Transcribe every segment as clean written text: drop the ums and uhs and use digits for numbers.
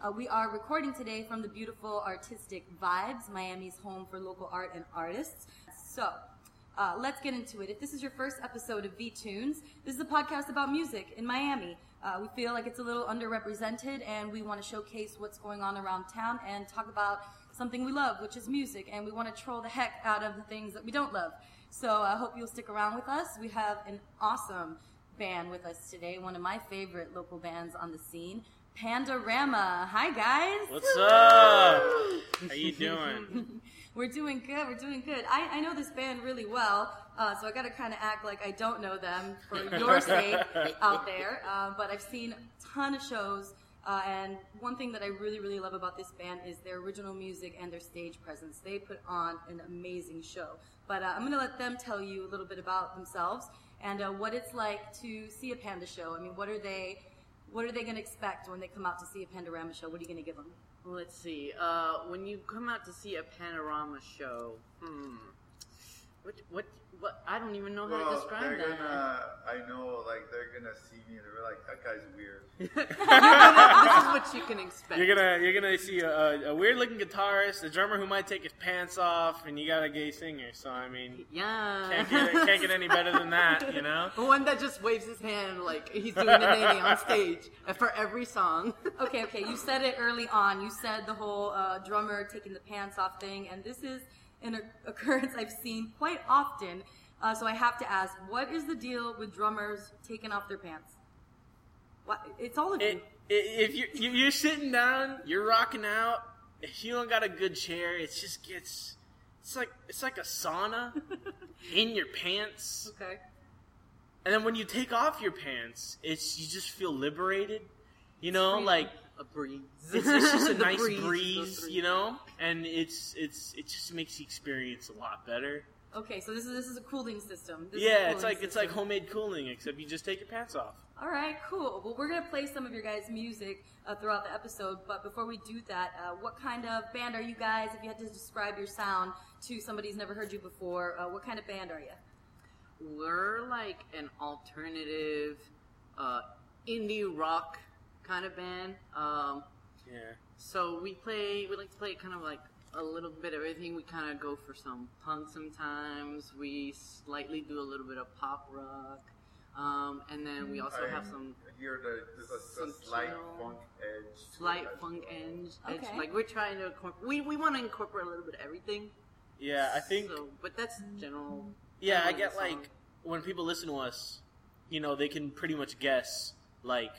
We are recording today from the beautiful Artistic Vibes, Miami's home for local art and artists. So, let's get into it. If this is your first episode of V-Tunes, this is a podcast about music in Miami. We feel like it's a little underrepresented, and we want to showcase what's going on around town and talk about something we love, which is music, and we want to troll the heck out of the things that we don't love. So I hope you'll stick around with us. We have an awesome band with us today, one of my favorite local bands on the scene, Pandorama. Hi, guys. What's up? How you doing? We're doing good. I know this band really well, so I got to kind of act like I don't know them for your sake out there. But I've seen a ton of shows, and one thing that I really love about this band is their original music and their stage presence. They put on an amazing show. But I'm going to let them tell you a little bit about themselves and what it's like to see a Panda show. I mean, what are they going to expect when they come out to see a Pandorama show? What are you going to give them? Let's see. When you come out to see a Panorama show, what? I don't even know how to describe that. I know, like, they're gonna see me and they're like, that guy's weird. This is what you can expect. You're gonna see a weird looking guitarist, a drummer who might take his pants off, and you got a gay singer. So I mean, yeah, can't get any better than that, you know. The one that just waves his hand like he's doing a nene on stage for every song. Okay. You said it early on. You said the whole drummer taking the pants off thing, and this is an occurrence I've seen quite often. So I have to ask, what is the deal with drummers taking off their pants? What? It's all of you. If you're sitting down, you're rocking out. If you don't got a good chair, it just gets. It's like a sauna in your pants. Okay. And then when you take off your pants, you just feel liberated. You know, like a breeze. It's just a nice breeze, you know, and it just makes the experience a lot better. Okay, so this is a cooling system. It's like homemade cooling, except you just take your pants off. All right, cool. Well, we're gonna play some of your guys' music throughout the episode, but before we do that, what kind of band are you guys? If you had to describe your sound to somebody who's never heard you before, what kind of band are you? We're like an alternative indie rock kind of band. Yeah. So we like to play kind of like a little bit of everything. We kind of go for some punk sometimes. We slightly do a little bit of pop rock. And then we also have some... There's a slight funk edge. Slight funk edge. Okay. Like we're trying to... We want to incorporate a little bit of everything. Yeah, I think... So, but that's general... Yeah, I get like, when people listen to us, you know, they can pretty much guess, like,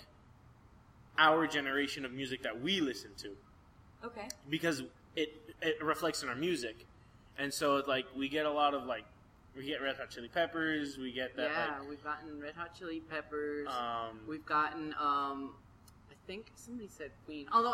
our generation of music that we listen to. Okay. Because it reflects in our music. And so, like, we get a lot of, like, we get Red Hot Chili Peppers, we get that, we've gotten Red Hot Chili Peppers, we've gotten, I think somebody said Queen. Although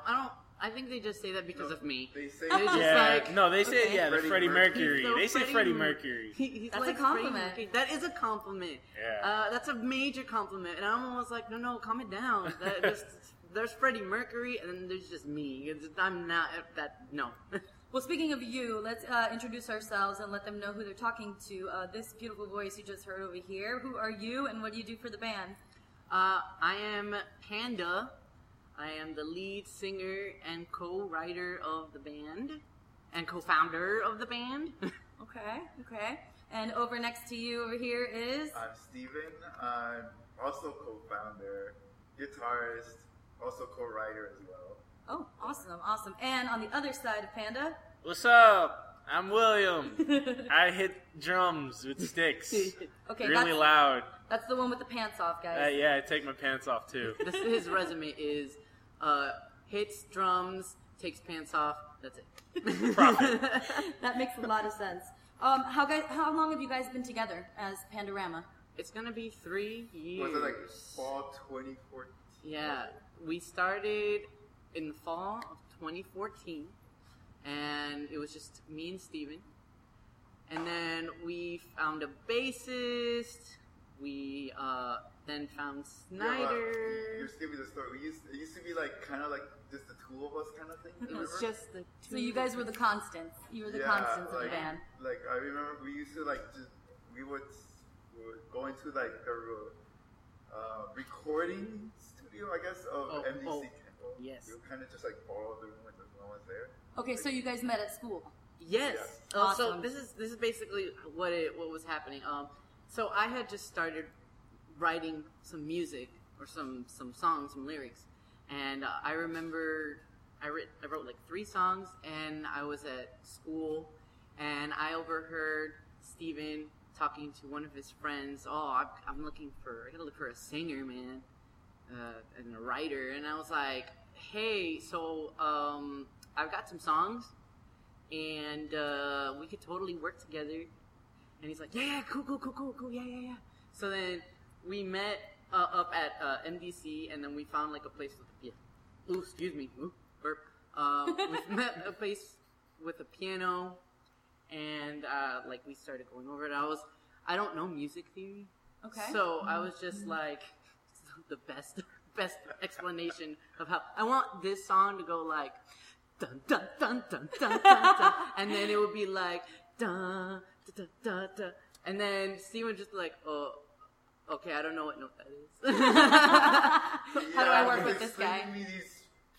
I think they just say that because of me. They say they say, okay. the Freddie Mercury. So they say Freddie Mercury. He's That's like a compliment. That is a compliment. Yeah. That's a major compliment. And I'm almost like, no, calm it down. There's Freddie Mercury, and then there's just me. I'm not that, no. Well, speaking of you, let's introduce ourselves and let them know who they're talking to. This beautiful voice you just heard over here. Who are you, and what do you do for the band? I am Panda. I am the lead singer and co-writer of the band, and co-founder of the band. Okay. And over next to you over here is... I'm Steven. I'm also co-founder, guitarist, also co-writer as well. Oh, awesome. And on the other side of Panda... What's up? I'm William. I hit drums with sticks. Okay, really loud. That's the one with the pants off, guys. Yeah, I take my pants off too. His resume is hits drums, takes pants off. That's it. Profit. That makes a lot of sense. How long have you guys been together as Pandorama? It's gonna be 3 years. Was it like fall 2014? Yeah, we started in the fall of 2014, and it was just me and Steven. And then we found a bassist. We then found Snyder. You're skipping the story. It used to be like kind of like just the two of us kind of thing. It was just the two. So you guys were the constants. You were the constants of the band. Like I remember we used to we would go into like the recording studio, I guess, of MDC. rehearsal. Yes. You kind of just like borrow the room when no one's there. Okay, so you guys met at school. Yes. Yes. So Awesome. this is basically what was happening. So I had just started writing some music or some songs, some lyrics, and I remember I wrote like 3 songs, and I was at school, and I overheard Steven talking to one of his friends. I gotta look for a singer, man, and a writer. And I was like, hey, so I've got some songs, and we could totally work together. And he's like, yeah, cool, yeah. So then we met up at MDC, and then we found like a place with a piano. Ooh, excuse me. Ooh, burp. We met a place with a piano, and like we started going over it. I don't know music theory. Okay. So I was just like, the best explanation of how I want this song to go like, dun dun dun dun dun dun dun, and then it would be like dun dun dun dun, and then Steven just like, oh, okay, I don't know what note that is. How do I work with this guy? Explaining me these.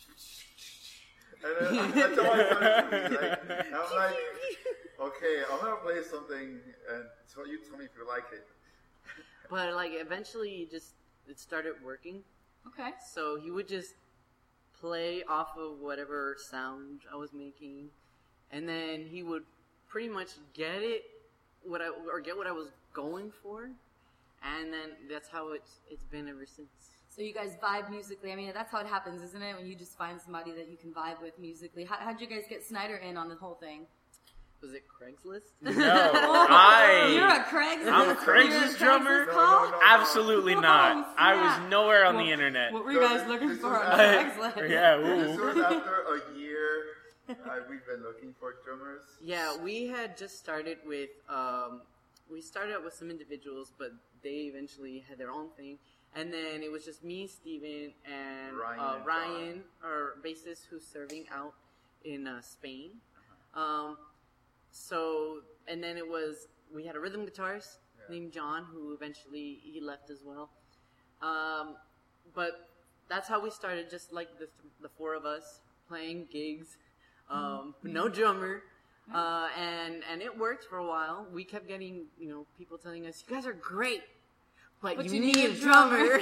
And then, that's how I started doing it. I'm like, okay, I'm gonna play something, and so you tell me if you like it. But like eventually, it started working. Okay. So he would just play off of whatever sound I was making, and then he would pretty much get what I was going for, and then that's how it's been ever since. So you guys vibe musically. I mean, that's how it happens, isn't it? When you just find somebody that you can vibe with musically. How'd you guys get Snyder in on the whole thing? Was it Craigslist? No, You're a Craigslist. I'm a Craigslist drummer? No. Absolutely not. Oh, I snap. was nowhere on the internet. What were you guys looking This for was on after- Craigslist? Yeah, This ooh. was after a year. We've been looking for drummers. Yeah, we had just started with, we started out with some individuals, but they eventually had their own thing. And then it was just me, Steven, and Ryan, our bassist, who's serving out in Spain. And then we had a rhythm guitarist named John, who eventually he left as well. But that's how we started, just like the 4 of us playing gigs, no drummer. And it worked for a while. We kept getting, people telling us, "You guys are great, but you need a drummer."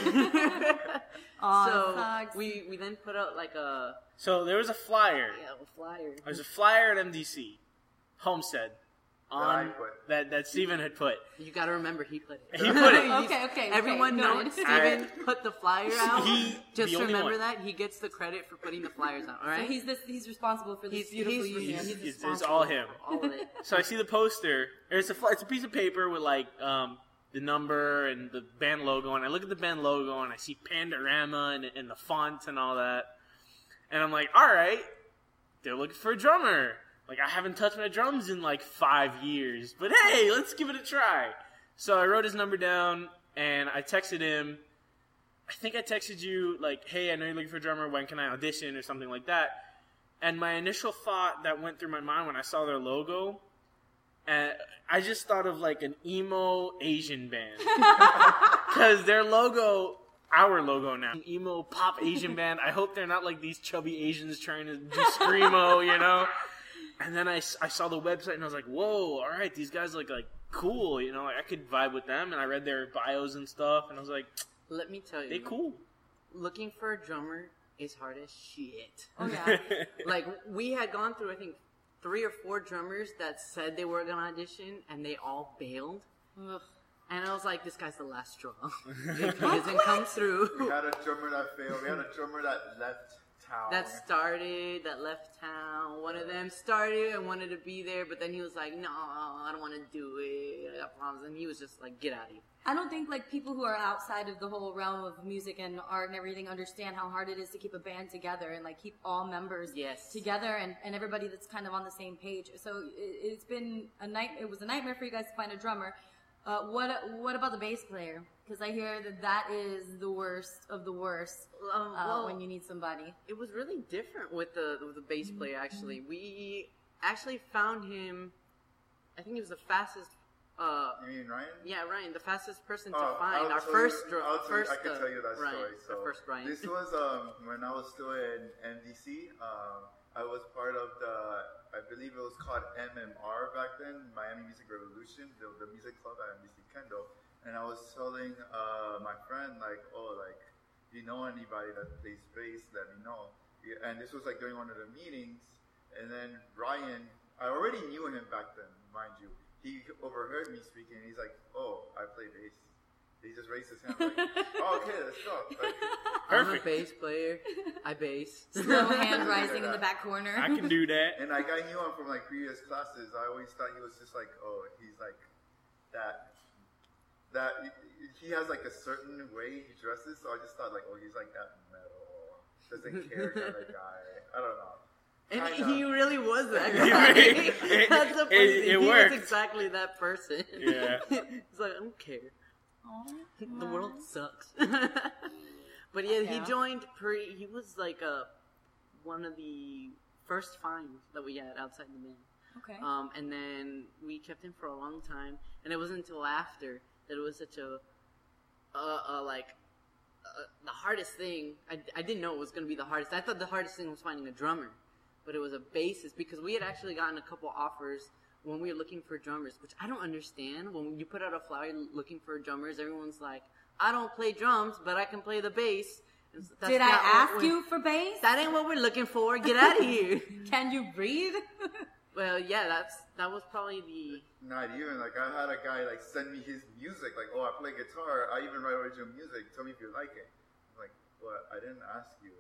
So sucks. we then put out like a So there was a flyer. flyer. There's a flyer at MDC, Homestead, on That that Steven had put. You got to remember, he put it. He put it. Okay. Everyone noted. knows Steven put the flyer out. Just the only remember one. that he gets the credit for putting the flyers out. All right. So he's responsible for this beautiful union. he's It's responsible all him. for all of it. So I see the poster. It's a piece of paper with like the number and the band logo, and I look at the band logo and I see Pandorama and the font and all that, and I'm like, all right, they're looking for a drummer. Like, I haven't touched my drums in like 5 years, but hey, let's give it a try. So I wrote his number down and I texted him. I think I texted you like, hey, I know you're looking for a drummer. When can I audition or something like that? And my initial thought that went through my mind when I saw their logo, I just thought of like an emo Asian band. Because their logo, our logo now, an emo pop Asian band. I hope they're not like these chubby Asians trying to do screamo, And then I saw the website and I was like, whoa, all right, these guys look like cool, like I could vibe with them. And I read their bios and stuff, and I was like, Let me tell you, they cool. looking for a drummer is hard as shit. Oh yeah. Like, we had gone through, I think, 3 or 4 drummers that said they were going to audition, and they all bailed. Ugh. And I was like, this guy's the last straw. If he doesn't come through. we had a drummer that failed. We had a drummer that left town. That left town. One of them started and wanted to be there, but then he was like, no, I don't want to do it. I got problems. And he was just like, get out of here. I don't think like people who are outside of the whole realm of music and art and everything understand how hard it is to keep a band together and like keep all members together and everybody that's kind of on the same page. So it's been it was a nightmare for you guys to find a drummer. What about the bass player? Because I hear that is the worst of the worst when you need somebody. It was really different with the bass player, actually. We actually found him, I think he was the fastest You mean Ryan? Yeah, Ryan, the fastest person to Oh, find. I can tell you that Ryan, story. So our first Ryan. this was when I was still in NDC. I was part of I believe it was called MMR back then, Miami Music Revolution, the music club at NDC Kendall. And I was telling my friend, like, do you know anybody that plays bass? Let me know. Yeah, and this was like during one of the meetings. And then Ryan, I already knew him back then, mind you. He overheard me speaking, and he's like, "Oh, I play bass." He just raised his hand, like, "Oh, okay, let's go." Like, I'm a bass player. I bass. Slow hand rising in the back corner. I can do that. and like I knew him from like previous classes. I always thought he was just like, "Oh, he's like that." He has like a certain way he dresses, so I just thought like, "Oh, he's like that metal, doesn't care kind of guy." I don't know. And Kinda. he really was that guy. That's the funny thing. It He worked. was exactly that person. Yeah. He's like, I don't care. Oh, The world sucks. But yeah, he Yeah. joined he was like one of the first finds that we had outside the band. Okay. And then we kept him for a long time, and it wasn't until after that it was such the hardest thing. I didn't know it was going to be the hardest. I thought the hardest thing was finding a drummer, but it was a bassist, because we had actually gotten a couple offers when we were looking for drummers, which I don't understand. When you put out a flyer looking for drummers, everyone's like, I don't play drums, but I can play the bass. And that's Did I not what ask we're- you for bass? That ain't what we're looking for. Get out of here. Can you breathe? Well, yeah, that was probably the... Not even, like, I had a guy, like, send me his music, like, oh, I play guitar, I even write original music, tell me if you like it. I'm like, what? I didn't ask you.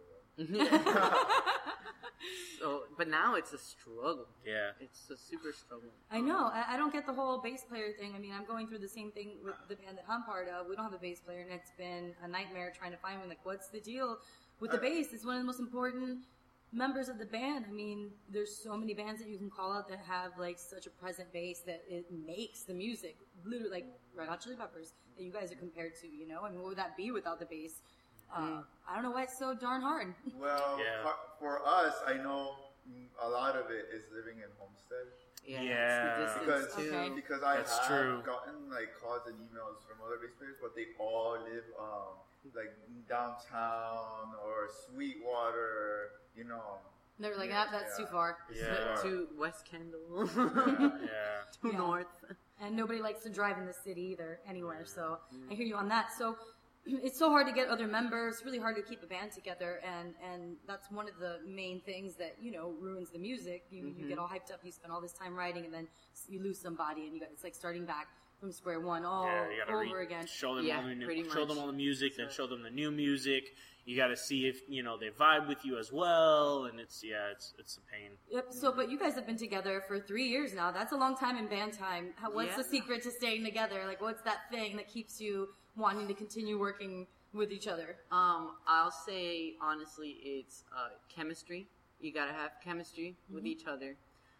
So, but now it's a struggle. Yeah. It's a super struggle. I know. I don't get the whole bass player thing. I mean, I'm going through the same thing with the band that I'm part of. We don't have a bass player, and it's been a nightmare trying to find one. Like, what's the deal with the bass? It's one of the most important members of the band. I mean, there's so many bands that you can call out that have, like, such a present bass that it makes the music. Literally, like Red Hot Chili Peppers that you guys are compared to, you know? I mean, what would that be without the bass? I don't know why it's so darn hard. Well, Yeah. for us, I know a lot of it is living in Homestead. Yeah. Yeah. It's the Because, distance, too. Okay. because I That's have true. gotten, like, calls and emails from other bass players, but they all live, like, downtown or Sweetwater, you know. They're like, Yeah, that's yeah. too far. Yeah. To West Kendall. Yeah. To Yeah. North. And nobody likes to drive in the city either, anywhere. So I hear you on that. So it's so hard to get other members. It's really hard to keep a band together, and that's one of the main things that, you know, ruins the music. You get all hyped up, you spend all this time writing, and then you lose somebody, and it's like starting back from square one all Yeah, you gotta over again. show them Yeah, all the new, pretty show much. them all the music, then show them the new music. You got to see if they vibe with you as well, and it's a pain. Yep. So, but you guys have been together for 3 years now. That's a long time in band time. What's Yeah. the secret to staying together? Like, what's that thing that keeps you wanting to continue working with each other? I'll say honestly, it's chemistry. You gotta have chemistry with each other.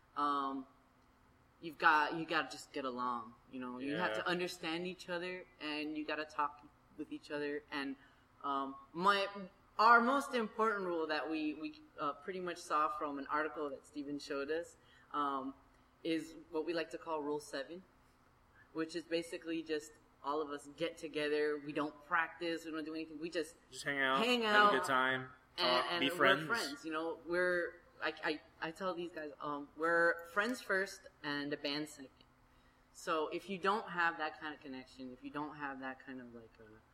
You gotta just get along. You know, you have Yeah. to understand each other, and you gotta talk with each other. And our most important rule that we pretty much saw from an article that Steven showed us is what we like to call Rule 7, which is basically just all of us get together. We don't practice. We don't do anything. We just Just hang Hang have out, a good time, talk, and be we're friends. friends. You know, I tell these guys, we're friends first and a band second. So if you don't have that kind of connection, if you don't have that kind of like,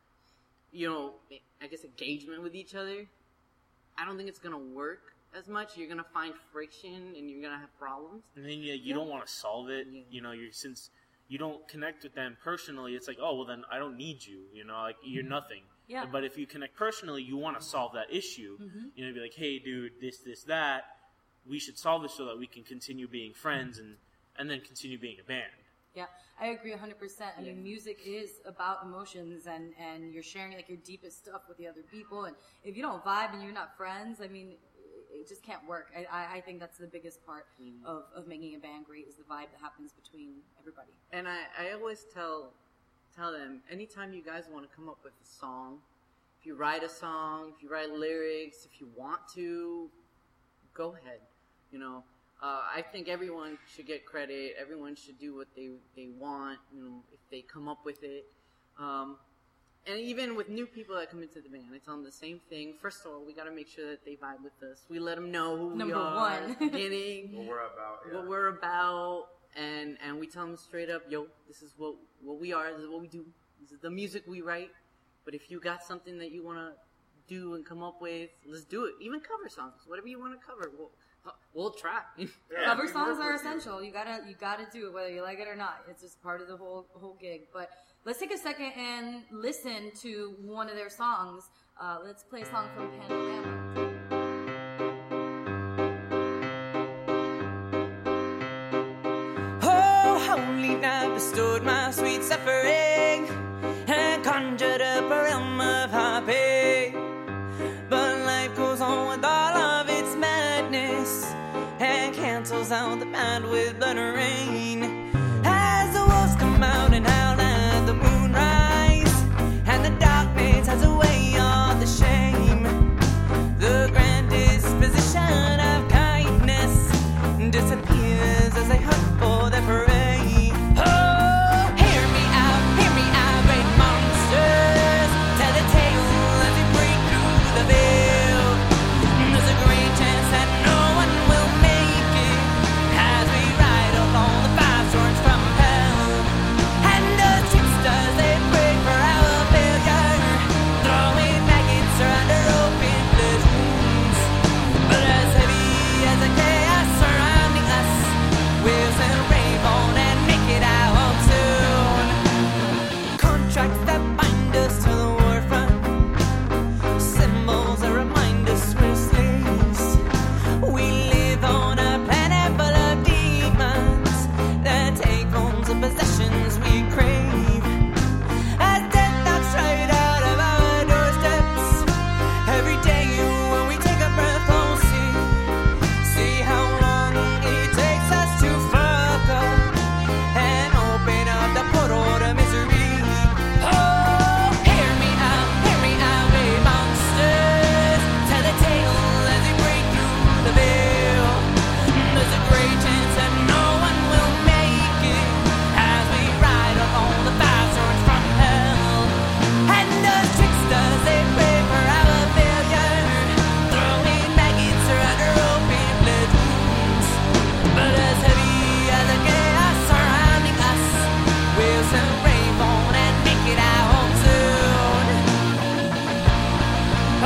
I guess engagement with each other, I don't think it's gonna work as much. You're gonna find friction and you're gonna have problems. And then you don't want to solve it. Yeah. Since you don't connect with them personally, it's like, oh well, then I don't need you. Like you're nothing. Yeah. But if you connect personally, you want to solve that issue. Be like, hey, dude, this, that. We should solve this so that we can continue being friends and then continue being a band. Yeah, I agree 100%. I mean, music is about emotions, and you're sharing like your deepest stuff with the other people. And if you don't vibe and you're not friends, I mean, it just can't work. I think that's the biggest part of making a band great is the vibe that happens between everybody. And I always tell them, anytime you guys want to come up with a song, if you write a song, if you write lyrics, if you want to, go ahead. I think everyone should get credit. Everyone should do what they want, if they come up with it. And even with new people that come into the band, I tell them the same thing. First of all, we got to make sure that they vibe with us. We let them know who we are at the beginning, what we're about, what we're about, and we tell them straight up, yo, this is what we are, this is what we do, this is the music we write. But if you got something that you want to do and come up with, let's do it. Even cover songs, whatever you want to cover, we'll try. Cover songs are essential. You gotta do it whether you like it or not. It's just part of the whole gig. But let's take a second and listen to one of their songs. Let's play a song from Panorama. Holy night bestowed my sweet suffering and conjured up a realm of happy. But life goes on with all of its madness and cancels out the mad with blood and rain. As the wolves come out and howl at the moonrise, and the darkness has away all the shame, the grand disposition of kindness disappears as they hunt for their prey. Oh, hear me out, great monsters. Tell the tale as we break through the veil. There's a great chance that no one will make it as we ride along the five storms from hell. And the tricksters, they pray for our failure, throwing maggots under open blood wounds. But as heavy as the chaos surrounding us, we'll still rave on and make it out soon. Contracts that bind us to the war front, symbols that remind us we're slaves. We live on a planet full of demons that take homes and possessions we crave. As death knocks right out of our doorsteps, every day when we take a breath, we'll see how long it takes us to fuck up and open up the portal to misery. Oh, hear me out, great monsters. Tell the tale as we break through the veil. There's a great chance that no one will make it as we ride along the five storms from hell. And the tricksters, they pray for our failure, throwing maggots under open blood wounds. But as heavy as the chaos surrounding us, we'll still rave on and make it out soon. Oh,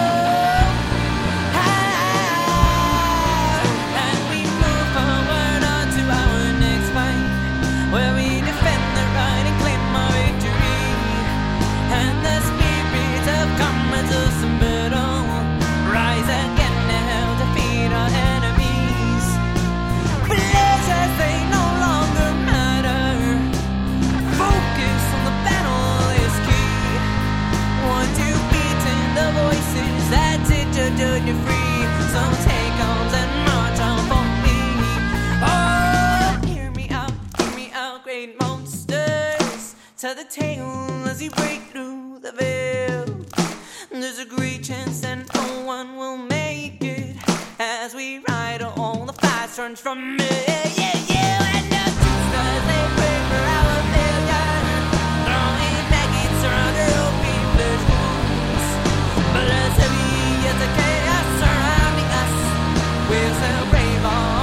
and we move forward on to our next fight, where we defend the right and claim our victory. And the spirits of comrades of battle rise again to help defeat our enemies. Pleasures, they no longer matter. Focus on the battle is key. Once you've beaten the voices that did you free, so take arms and march on for me. Oh, hear me out, great monsters. Tell the tale as you break through the veil. There's a great chance that no one will make it as we ride on the fast runs from me. Yeah, and the tricksters, they pray for our failure, throwing maggots under open blood wounds. But as heavy as the chaos surrounding us, we'll still brave on.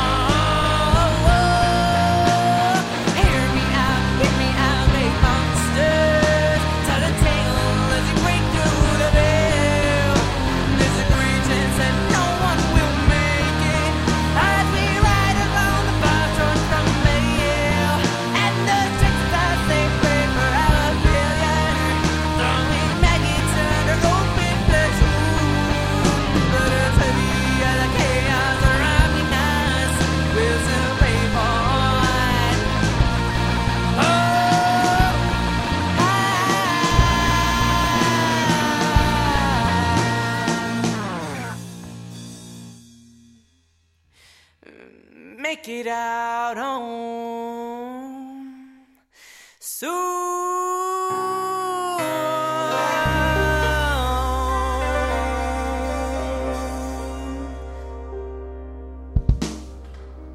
Hear me out, great monsters. Tell the tale as you break through the veil. There's a great chance that no one will make it as we ride along the five storms from hell. And the tricksters, they pray for our failure, throwing maggots under open blood wounds. But as heavy as the chaos surrounding us, we'll still brave on. Oh, make it out home soon.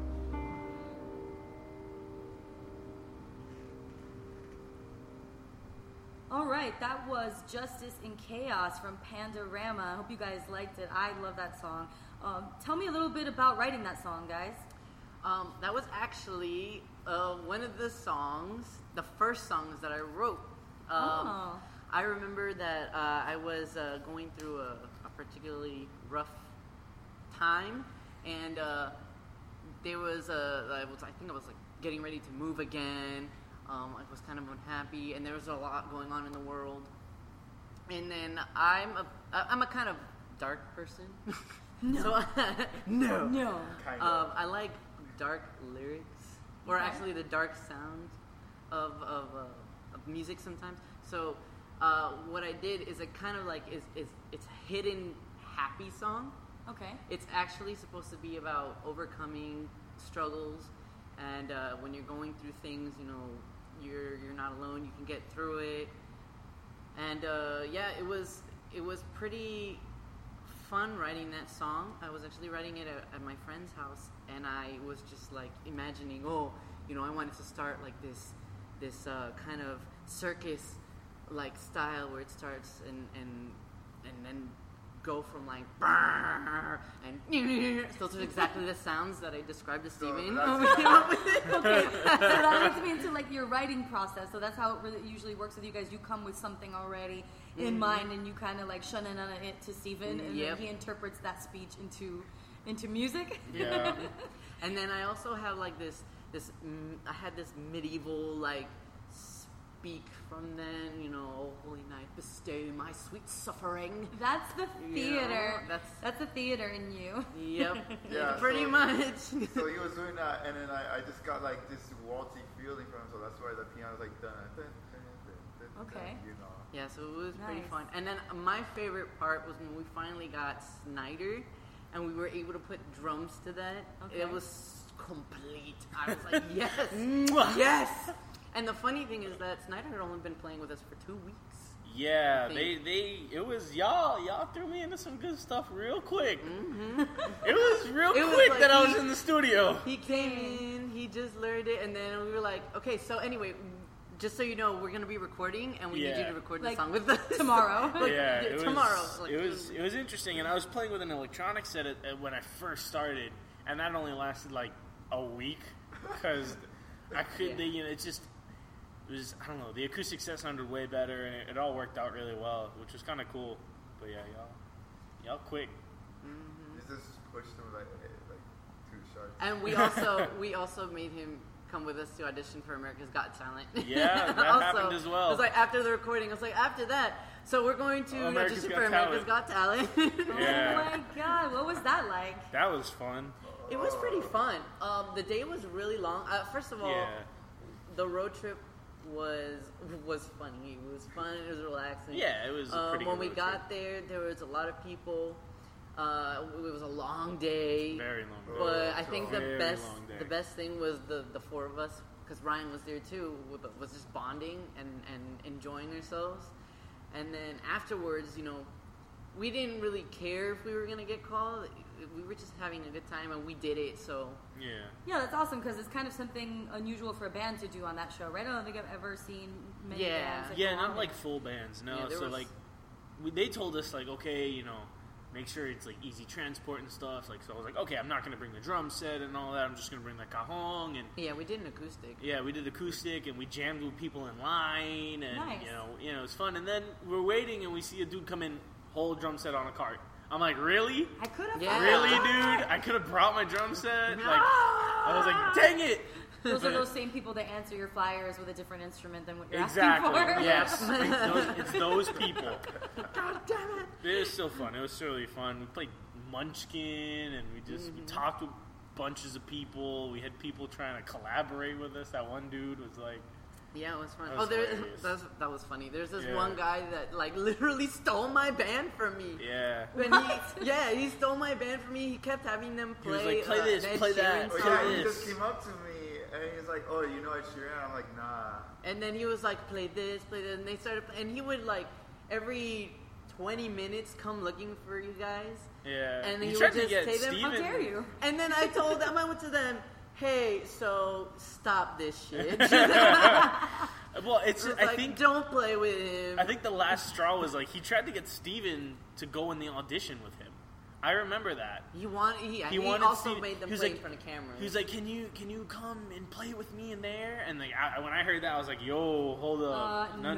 right, that was Justice in Chaos from Pandorama. I hope you guys liked it. I love that song. Tell me a little bit about writing that song, guys. That was actually one of the songs, the first songs that I wrote. I remember that I was going through a particularly rough time, and there was I think I was like getting ready to move again. I was kind of unhappy, and there was a lot going on in the world. And then I'm a kind of dark person. No. So no. Kind of. I like dark lyrics, or Okay. actually the dark sound of music sometimes. So what I did is it kind of like is it's a hidden happy song. Okay. It's actually supposed to be about overcoming struggles, and when you're going through things, you know, you're not alone. You can get through it, and it was pretty fun writing that song. I was actually writing it at my friend's house, and I was just like imagining, I wanted to start like this kind of circus like style where it starts and then go from like and those are exactly the sounds that I described to Steven. that's- Okay, so that leads me into like your writing process. So that's how it really usually works with you guys. You come with something already in mind, and you kind of like shun it to Steven, and Yep. then he interprets that speech into music. Yeah. And then I also have like this I had this medieval like speak from then, you know, oh holy night, bestow my sweet suffering. That's the theater. Yeah, that's the theater in you. Yep. Yeah, Pretty so- much. So he was doing that, and then I just got like this waltzy feeling from him, so that's why the piano's like dun, dun, dun, dun, dun, dun, Okay. you know. Yeah, so it was pretty Nice. fun. And then my favorite part was when we finally got Snyder and we were able to put drums to that. Okay. It was complete. I was like, yes, Mwah. yes. And the funny thing is that Snyder had only been playing with us for 2 weeks. Yeah, Think. it was y'all threw me into some good stuff real quick. It was real It was quick like that I was he- in the studio. He came in, he just learned it, and then we were like, okay, so anyway, just so you know, we're going to be recording, and we need you Yeah. to record Like, the song with us. tomorrow. Like, Yeah, it tomorrow. was, Like, it was interesting, and I was playing with an electronic set when I first started, and that only lasted like a week because I could, Yeah. it was, I don't know, the acoustic set sounded way better, and it all worked out really well, which was kind of cool. But yeah, y'all quick. He just pushed him like too sharp. And we also made him come with us to audition for America's Got Talent. Yeah, that Also, happened as well. It was like after the recording, I was like, after that, so we're going to America's audition Got for America's Talent. Got Talent. Yeah. Oh my god, what was that like? That was fun. It was pretty fun. The day was really long. First of all, Yeah. the road trip was funny. It was fun. It was relaxing. Yeah, it was a pretty when good we road got there was a lot of people. It was a long day. Very long. But I think the Very best long day. thing was the four of us, because Ryan was there too, was just bonding and enjoying ourselves. And then afterwards, you know, we didn't really care if we were gonna get called. We were just having a good time, and we did it. So Yeah. Yeah, that's awesome because it's kind of something unusual for a band to do on that show, right? I don't think I've ever seen many Yeah. bands. Like, Yeah, go on not there. like full bands. No, Yeah, there so was- like they told us like, okay, you know, make sure it's like easy transport and stuff. Like, so I was like, okay, I'm not gonna bring the drum set and all that. I'm just gonna bring the cajon and yeah, we did an acoustic. yeah, we did acoustic and we jammed with people in line and Nice. you know, it was fun. And then we're waiting and we see a dude come in, whole drum set on a cart. I'm like, really? I could have. Yeah. Really, dude? I could have brought my drum set. Like, I was like, dang it. Those are those same people that answer your flyers with a different instrument than what you're Exactly. asking for. Yes. It's those people. God damn it! It was still fun. It was really fun. We played Munchkin, and we talked with bunches of people. We had people trying to collaborate with us. That one dude was like, Yeah, it was fun. That was hilarious. That was funny. There's this Yeah. one guy that like literally stole my band from me. yeah. When he stole my band from me. He kept having them He was play. like, play this, Ed play Sheeran that. Oh song. yeah, he this. just came up to me and he's like, "Oh, you know Ed Sheeran?" I'm like, "Nah." And then he was like, play this, and they started, and he would like every 20 minutes come looking for you guys. Yeah. And He he tried would to just get say them, How Steven. dare you? And then I went to them, hey, so stop this shit. Well, it's It was I like, think don't play with him. I think the last straw was like he tried to get Steven to go in the audition with him. I remember that. He wanted also Steven- made them he was play like- in front of cameras. He was like, "Can you come and play with me in there?" And like when I heard that, I was like, "Yo, hold up, no.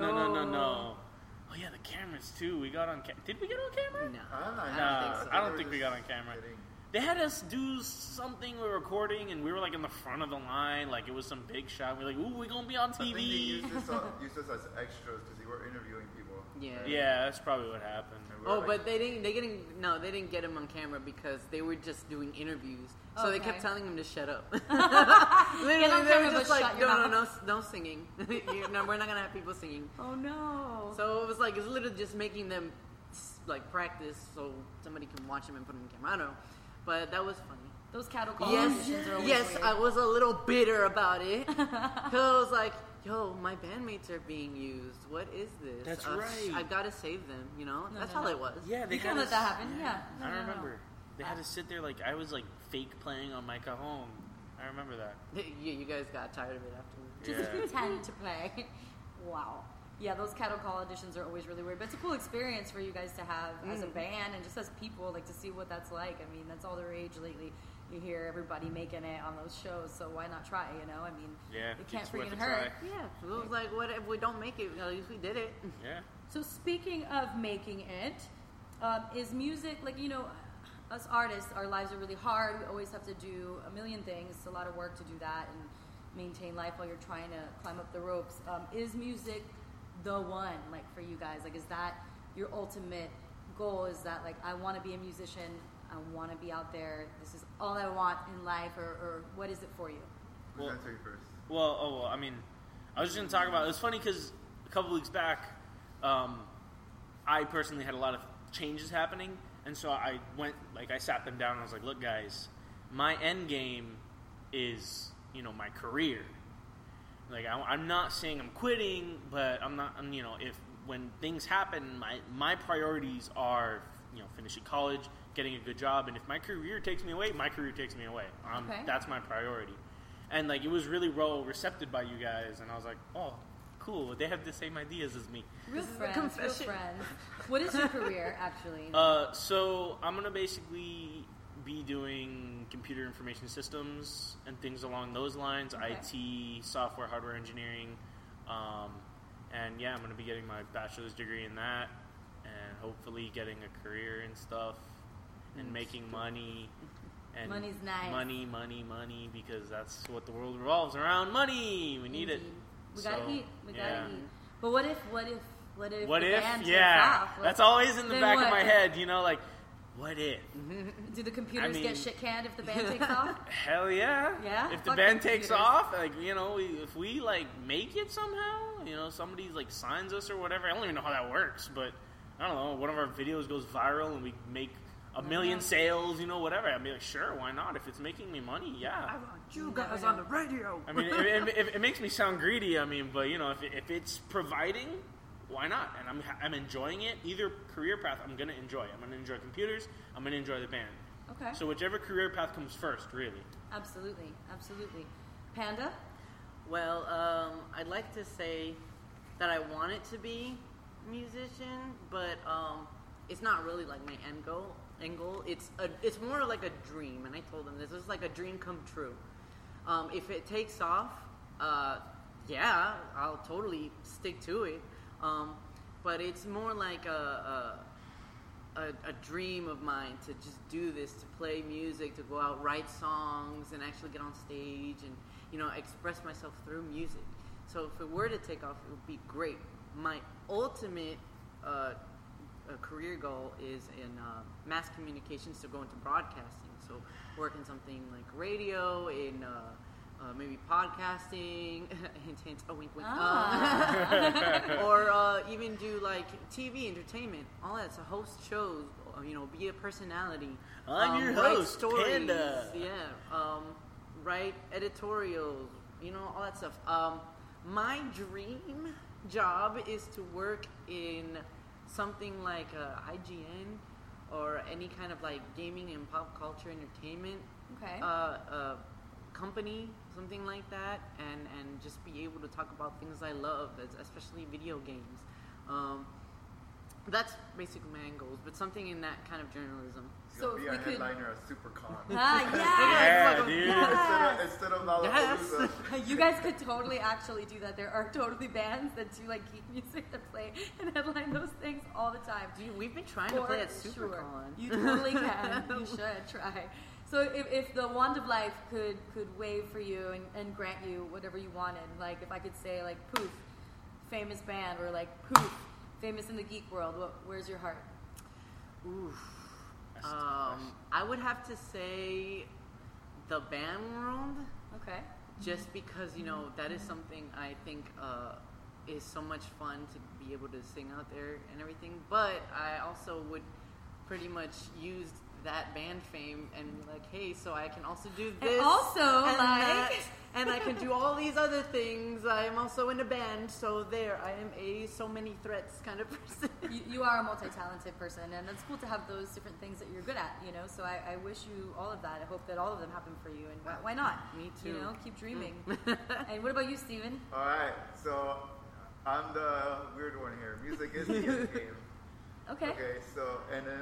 Oh yeah, the cameras too. We got on. Did we get on camera? no, I don't think we got on camera. They had us do something. We were recording, and we were like in the front of the line, like it was some big shot. We're like, "Ooh, we gonna be on I think they TV." used us as extras because they were interviewing people. Yeah. Yeah, that's probably what happened. And we were Oh, like, but they didn't get him on camera because they were just doing interviews. So they kept Okay. telling him to shut up. Get Literally, on they camera, were just but like, shut your no singing. No, we're not gonna have people singing. Oh no. So it was like it's literally just making them like practice so somebody can watch them and put them on camera. I don't know, but that was funny. Those cattle call Yes, auditions are always yes, weird. I was a little bitter about it because I was like, "Yo, my bandmates are being used. What is this? That's right. I gotta save them. You know, that's no, all no. it was." Yeah, they You had can't let us- that happen. Yeah. No, I no, no. remember. They had to sit there like I was like fake playing on my cajon. I remember that. You guys got tired of it afterwards. Just Yeah. pretend to play. Wow. Yeah, those cattle call auditions are always really weird, but it's a cool experience for you guys to have as a band and just as people, like to see what that's like. I mean, that's all the rage lately. You hear everybody making it on those shows, so why not try? You know, I mean, Yeah, it can't it's worth freaking a hurt. try. Yeah, so it was like, what if we don't make it? At least we did it. Yeah. So speaking of making it, is music like us artists? Our lives are really hard. We always have to do a million things. It's a lot of work to do that and maintain life while you're trying to climb up the ropes. Is music the one, like for you guys? Like, is that your ultimate goal? Is that like I want to be a musician? I want to be out there. This is all I want in life, or what is it for you? Who's answer you first? Well, I mean, I was just gonna talk about. It was funny because a couple weeks back, I personally had a lot of changes happening, and so I went I sat them down and I was like, "Look, guys, my end game is my career. Like I'm not saying I'm quitting, but I'm if when things happen, my priorities are finishing college, getting a good job, and if my career takes me away, my career takes me away. Okay. That's my priority." And it was really well received by you guys, and I was like, "Oh, cool! They have the same ideas as me." Real This is a friends, real confession. friends. What is your career actually? So I'm gonna basically be doing computer information systems and things along those lines, Okay. IT, software, hardware engineering, and yeah, I'm gonna be getting my bachelor's degree in that, and hopefully getting a career and stuff, and making money. And Money's nice. Money, because that's what the world revolves around. Money. We need it. Indeed. We gotta So, eat. We yeah. gotta eat. But what if What the if? band takes Yeah, off? that's always in the Then back of what? my head. What if? Do the computers I mean- get shit canned if the band takes off? Hell yeah! Yeah? If the Fuck band the takes computers. off, if we make it somehow, somebody signs us or whatever. I don't even know how that works, but I don't know. One of our videos goes viral and we make a million sales, whatever. I'd be like, sure, why not? If it's making me money, yeah. You guys on the radio. I mean, it makes me sound greedy. I mean, but if it's providing, why not? And I'm enjoying it. Either career path, I'm gonna enjoy. I'm gonna enjoy computers. I'm gonna enjoy the band. Okay. So whichever career path comes first, really. Absolutely. Absolutely. Panda? Well, I'd like to say that I want it to be a musician, but it's not really like my end goal. It's more like a dream, and I told them this is like a dream come true. If it takes off, yeah, I'll totally stick to it. But it's more like a dream of mine to just do this, to play music, to go out, write songs, and actually get on stage and express myself through music. So if it were to take off, it would be great. My ultimate career goal is in mass communications, to go into broadcasting. So work in something like radio, in maybe podcasting, hint, hint, a wink, wink. Or even do TV entertainment, all that. So host shows, be a personality. I'm your write host, stories, Panda. Yeah. Write editorials, all that stuff. My dream job is to work in something like IGN or any kind of gaming and pop culture entertainment Okay. company, something like that, and just be able to talk about things I love, especially video games. That's basically my end goals, but something in that kind of journalism. He's So gonna be if a we could- headliner at SuperCon. Yeah, dude. yes. Instead of Lollapalooza. You guys could totally actually do that. There are totally bands that do like geek music that play and headline those things all the time. Dude, we've been trying to play at For SuperCon. sure. You totally can. You should try. So if the wand of life could wave for you and grant you whatever you wanted, like if I could say like poof, famous band, or like poof, famous in the geek world, where's your heart? Oof. That's a tough question. I would have to say the band world, Okay. just because that is something I think is so much fun to be able to sing out there and everything. But I also would pretty much use that band fame and be like, hey, so I can also do this, And also, and like- that, and I can do all these other things. I am also in a band, so there, I am a so many threats kind of person. You are a multi-talented person, and it's cool to have those different things that you're good at, So I wish you all of that. I hope that all of them happen for you, and why not? Me too. Keep dreaming. And what about you, Steven? All right, so I'm the weird one here. Music is the end game. Okay. Okay, so and then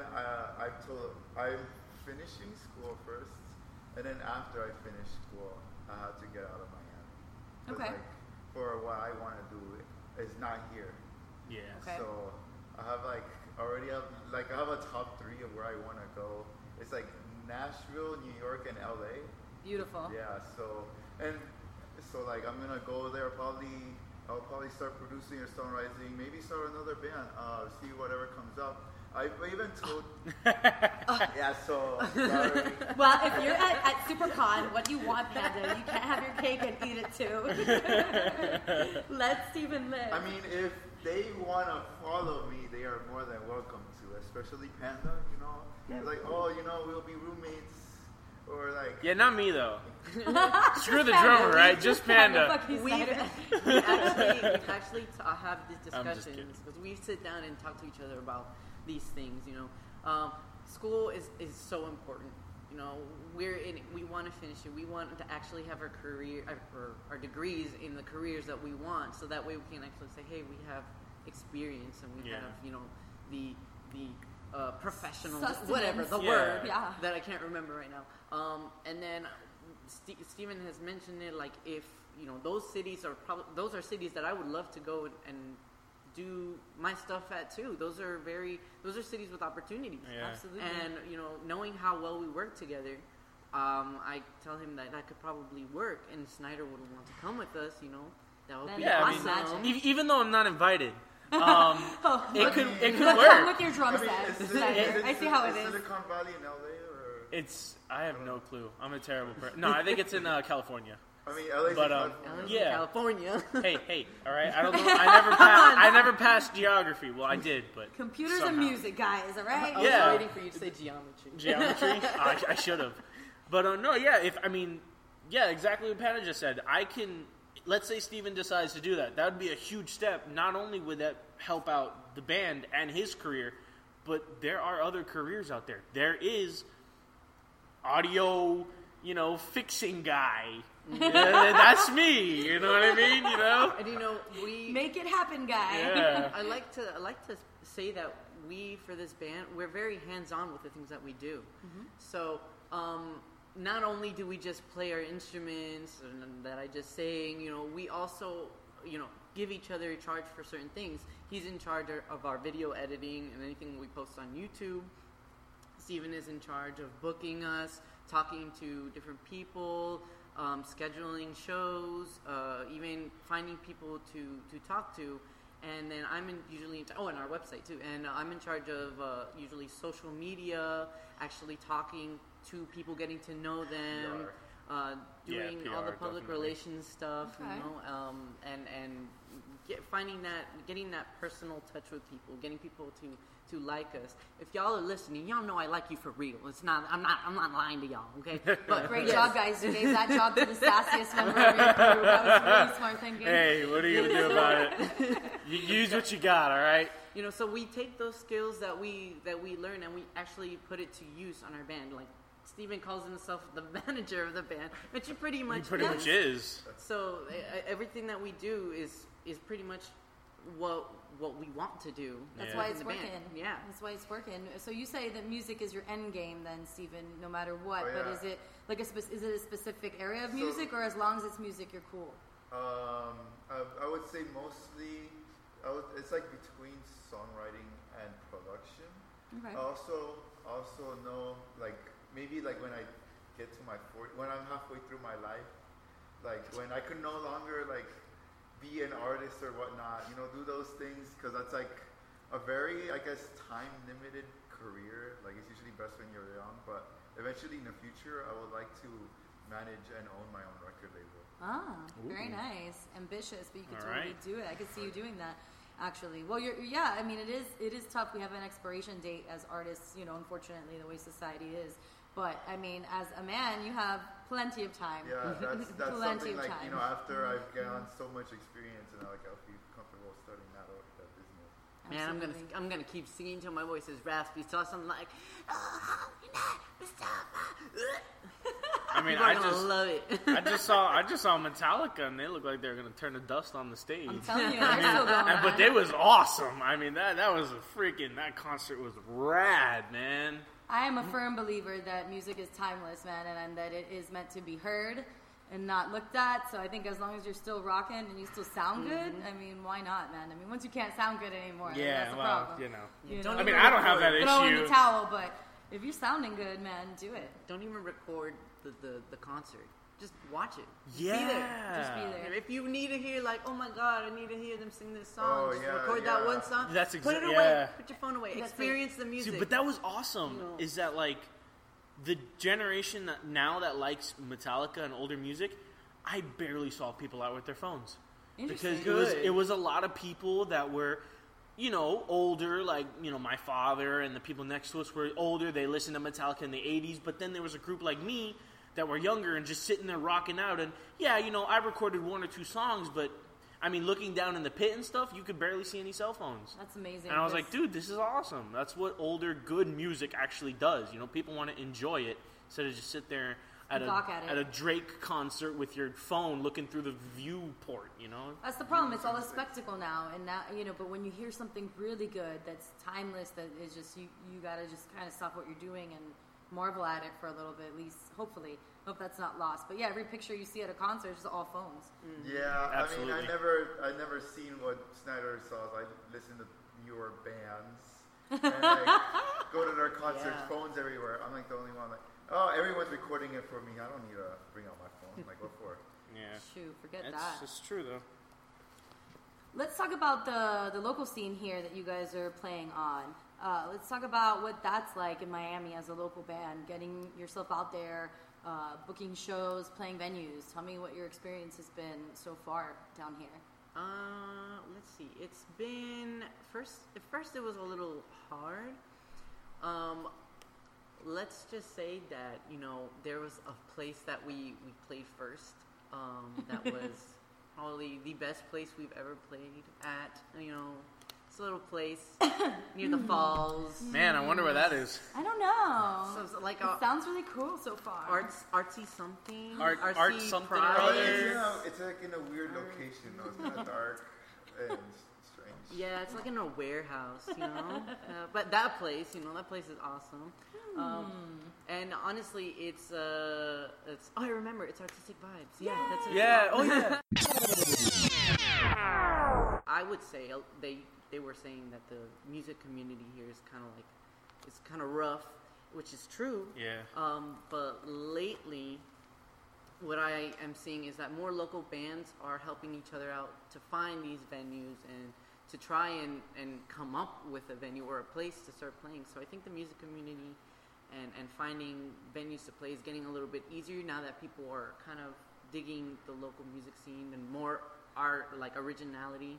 I'm finishing school first, and then after I finish school, I have to get out of Miami. 'Cause, Okay. Like, for what I want to do is not here. Yeah. Okay. So I have I have a top 3 of where I want to go. It's like Nashville, New York, and LA. Beautiful. Yeah. So like I'm gonna go there probably. I'll probably start producing or songwriting. Maybe start another band. See whatever comes up. I even told. Yeah. So. Sorry. Well, if you're at SuperCon, what do you want, Panda? You can't have your cake and eat it too. Let Steven live. I mean, if they want to follow me, they are more than welcome to, especially Panda, Like, we'll be roommates, or like... Yeah, not me though. Screw the Panda, drummer, right? we Just Panda. Panda. Fuck you, We Snyder. actually have these I'm just kidding. discussions because we sit down and talk to each other about these things. School is so important. We want to finish it. We want to actually have our career, our degrees in the careers that we want, so that way we can actually say, hey, we have experience and we Yeah. have the professional, Sustenance. whatever the Yeah. word Yeah. that I can't remember right now. And then Steven has mentioned it, like if those cities are those are cities that I would love to go and do my stuff at too. Those are cities with opportunities. Yeah. Absolutely. And knowing how well we work together, I tell him that could probably work, and Snyder would want to come with us. That would Then be Yeah, I awesome. mean, even though I'm not invited, it could Look work. with your drum set, Snyder. I see how it is. Silicon Valley in LA, or... I have no clue. I'm a terrible person. No, I think it's in California. I mean, LA's But, in LA's California. Yeah. California. Hey, all right. I don't know. I never passed geography. Well, I did, but Computers somehow. and music, guys, all right? I Yeah. was waiting for you to say geometry. Geometry. I should have. But no, yeah. Exactly what Panda just said. Let's say Steven decides to do that. That would be a huge step. Not only would that help out the band and his career, but there are other careers out there. There is audio, fixing guy. That's me. You know what I mean? And we Make it happen, guy. Yeah. I like to say that we, for this band, we're very hands-on with the things that we do. So not only do we just play our instruments and that I just sang, we also give each other a charge for certain things. He's in charge of our video editing and anything we post on YouTube. Steven is in charge of booking us, talking to different people, scheduling shows, even finding people to talk to. And then I'm usually and our website too. And I'm in charge of usually social media, actually talking to people, getting to know them, doing PR, all the public definitely. relations stuff, Okay. and getting that personal touch with people, getting people to like us. If y'all are listening, y'all know I like you for real. I'm not lying to y'all, okay? But Great yes. job, guys. You gave that job to the sassiest member of your crew. That was really smart thinking. Hey, what are you gonna do about it? You use what you got, all right? So we take those skills that we learn and we actually put it to use on our band. Like Steven calls himself the manager of the band, which he pretty He much pretty much is. So everything that we do is pretty much what we want to do. That's Yeah. why in it's the working. band. Yeah. That's why it's working. So you say that music is your end game, then, Stephen, no matter what. Oh, But yeah. is it like is it a specific area of So- music, or as long as it's music, you're cool? I would say mostly, it's like between songwriting and production. Okay. I also know, like, maybe like when I get to my 40, when I'm halfway through my life, like when I could no longer like be an artist or whatnot, do those things, because that's like a very, I guess, time limited career. Like it's usually best when you're young, but eventually in the future, I would like to manage and own my own record label. Ah, very Ooh. nice, ambitious, but you could All totally right. do it. I could see you doing that, actually. Well, I mean, it is tough. We have an expiration date as artists, unfortunately, the way society is. But I mean, as a man, you have plenty of time. Yeah, that's Plenty something of like time. after I've gotten so much experience, and I'll feel comfortable starting that business. Man, Absolutely. I'm gonna keep singing till my voice is raspy. So something like, "Oh, you're not Mustafa." I mean, People are I gonna just love it. I just saw Metallica, and they look like they're gonna turn to dust on the stage. I'm telling you, they're still going. But they was awesome. I mean, that was that concert was rad, man. I am a firm believer that music is timeless, man, and that it is meant to be heard and not looked at. So I think as long as you're still rocking and you still sound good, I mean, why not, man? I mean, once you can't sound good anymore, then Yeah, that's the well, problem. you know. Don't I mean, even I don't have that record. Throw in issue. the towel, but if you're sounding good, man, do it. Don't even record the concert. Just watch it. Yeah. Be there. Just be there. If you need to hear, like, oh my god, I need to hear them sing this song, Oh, just yeah, record that yeah. one song. That's Put it yeah. away. Put your phone away. That's Experience the music. See, but that was awesome. You know. Is that like the generation that now that likes Metallica and older music? I barely saw people out with their phones because Interesting. it was a lot of people that were, older. Like my father and the people next to us were older. They listened to Metallica in the '80s, but then there was a group like me that were younger and just sitting there rocking out. And yeah, I recorded one or two songs, but I mean, looking down in the pit and stuff, you could barely see any cell phones. That's amazing. And I was This- like, dude, this is awesome. That's what older, good music actually does. People want to enjoy it instead of just sit there at Gawk at it. a Drake concert with your phone looking through the viewport, That's the problem. It's all a spectacle now, and now but when you hear something really good that's timeless, that is just you gotta just kind of stop what you're doing and marvel at it for a little bit, at least. Hopefully, hope that's not lost. But yeah, every picture you see at a concert is just all phones. Yeah, Absolutely. I mean, I never seen what Snyder saw. I listen to newer bands and go to their concerts, Yeah. phones everywhere. I'm like the only one. Like, oh, everyone's recording it for me. I don't need to bring out my phone. Like, what for? Yeah. Shoot, forget It's that. just true, though. Let's talk about the local scene here that you guys are playing on. Let's talk about what that's like in Miami as a local band, getting yourself out there, booking shows, playing venues. Tell me what your experience has been so far down here. Let's see. It's been at first it was a little hard. Let's just say that there was a place that we played first. That was probably the best place we've ever played at. It's a little place near the falls. Man, I wonder where that is. I don't know. So it's like It sounds really cool so far. artsy something. Art Artsy something or pride. other. It's like in a weird location. Though. It's kind of dark and strange. Yeah, it's like in a warehouse, but that place is awesome. And honestly, it's I remember, it's Artistic Vibes. Yeah, that's it. Yeah. Oh, yeah. I would say they were saying that the music community here is kind of rough, which is true. Yeah. But lately, what I am seeing is that more local bands are helping each other out to find these venues and to try and come up with a venue or a place to start playing. So I think the music community and finding venues to play is getting a little bit easier now that people are kind of digging the local music scene and more art, like originality.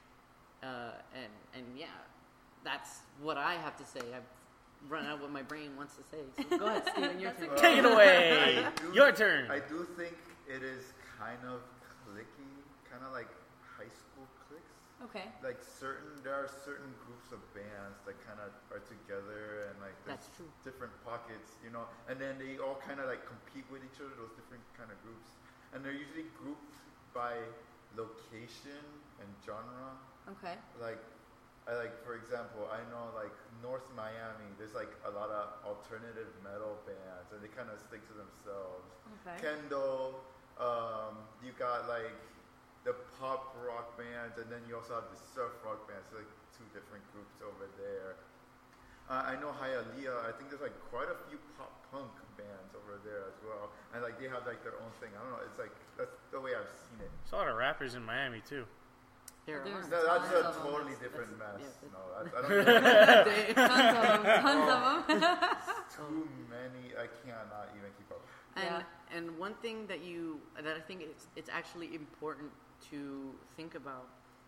And yeah, that's what I have to say. I've run out what my brain wants to say. So go ahead, Steven, your turn. Take it away. I do- Your turn. I do think it is kind of clicky, kind of like high school cliques. Okay. like there are certain groups of bands that kind of are together and like there's That's true. different pockets, you know, and then they all kind of like compete with each other, those different kind of groups, and they're usually grouped by location and genre. Okay. Like for example, I know like North Miami, there's like a lot of alternative metal bands and they kind of stick to themselves. Okay. Kendall, you got like the pop rock bands, and then you also have the surf rock bands, so like two different groups over there. I know Hialeah, I think there's like quite a few pop punk bands over there as well, and like they have like their own thing. I don't know, it's like that's the way I've seen it. There's a lot of rappers in Miami too. There There's- are. That's Tons a of them. totally different mess. yeah, No, I don't know. Tons of them. Too many. I cannot even keep up. And one thing that I think it's actually important to think about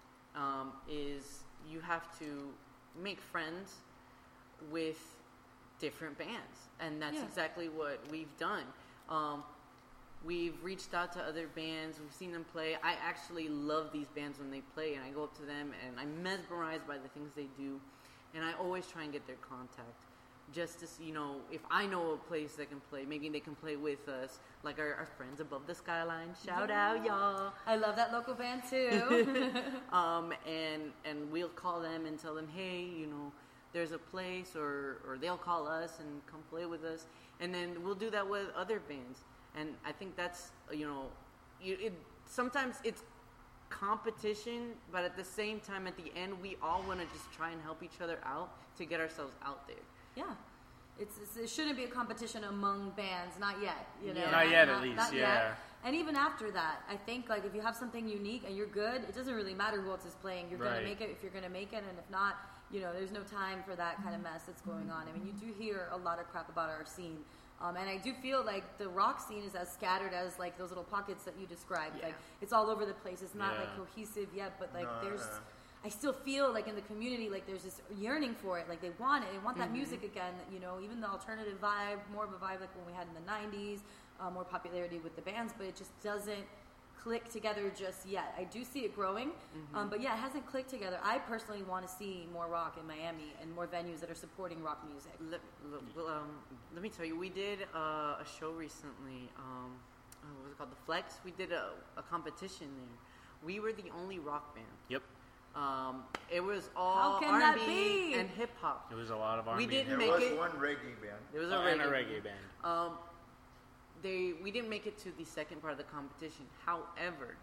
is you have to make friends with different bands, and that's Yeah. exactly what we've done. We've reached out to other bands. We've seen them play. I actually love these bands when they play, and I go up to them, and I'm mesmerized by the things they do. And I always try and get their contact, just to see, if I know a place that can play, maybe they can play with us, like our friends Above the Skyline. Shout out, y'all. I love that local band too. And we'll call them and tell them, hey, there's a place, or they'll call us and come play with us, and then we'll do that with other bands. And I think that's, sometimes it's competition, but at the same time, at the end, we all want to just try and help each other out to get ourselves out there. Yeah. It shouldn't be a competition among bands, not yet. Yeah. Not yet, at least, not yeah. yet. And even after that, I think like if you have something unique and you're good, it doesn't really matter who else is playing. You're gonna Right. make it if you're gonna make it, and if not, there's no time for that kind of mess that's going on. I mean, you do hear a lot of crap about our scene. And I do feel like the rock scene is as scattered as like those little pockets that you described. Yeah. Like it's all over the place. It's not like Yeah. cohesive yet, but like No, there's. yeah. I still feel like in the community, like there's this yearning for it. Like they want it. They want that music again. Even the alternative vibe, more of a vibe like when we had in the 90s, more popularity with the bands, but it just doesn't click together just yet. I do see it growing, but yeah, it hasn't clicked together. I personally want to see more rock in Miami and more venues that are supporting rock music. Let me tell you, we did a show recently. What was it called? The Flex. We did a competition there. We were the only rock band. Yep. It was all How can that R&B be? and hip hop. It was a lot of R&B. We didn't There make was it. one reggae band. There was and a reggae band. We didn't make it to the second part of the competition. However,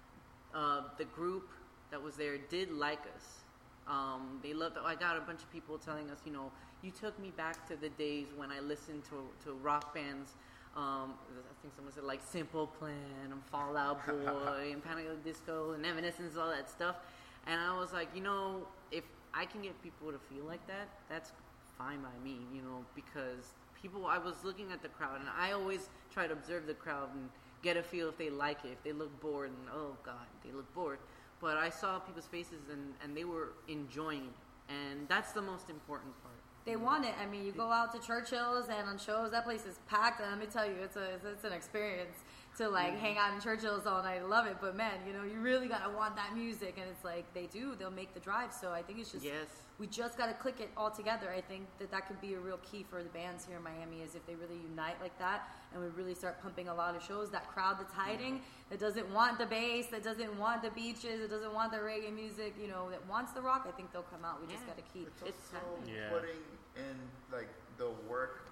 the group that was there did like us. They loved. I got a bunch of people telling us, you took me back to the days when I listened to rock bands. I think someone said like Simple Plan and Fall Out Boy and Panic at the Disco and Evanescence, all that stuff. And I was like, if I can get people to feel like that, that's fine by me, because I was looking at the crowd, and I always try to observe the crowd and get a feel if they like it, if they look bored, and oh God, they look bored. But I saw people's faces, and they were enjoying it, and that's the most important part. They want it. I mean, you go out to Churchill's and on shows, that place is packed. And let me tell you, it's an experience to like hang out in Churchill's all night. I love it. But man, you really gotta want that music, and it's like they'll make the drive. So I think it's just we just gotta click it all together. I think that could be a real key for the bands here in Miami is if they really unite like that, and we really start pumping a lot of shows. That crowd that's hiding, that doesn't want the bass, that doesn't want the beaches, that doesn't want the reggae music, that wants the rock. I think they'll come out. We just gotta keep. It's So happening. Yeah. putting in like the work,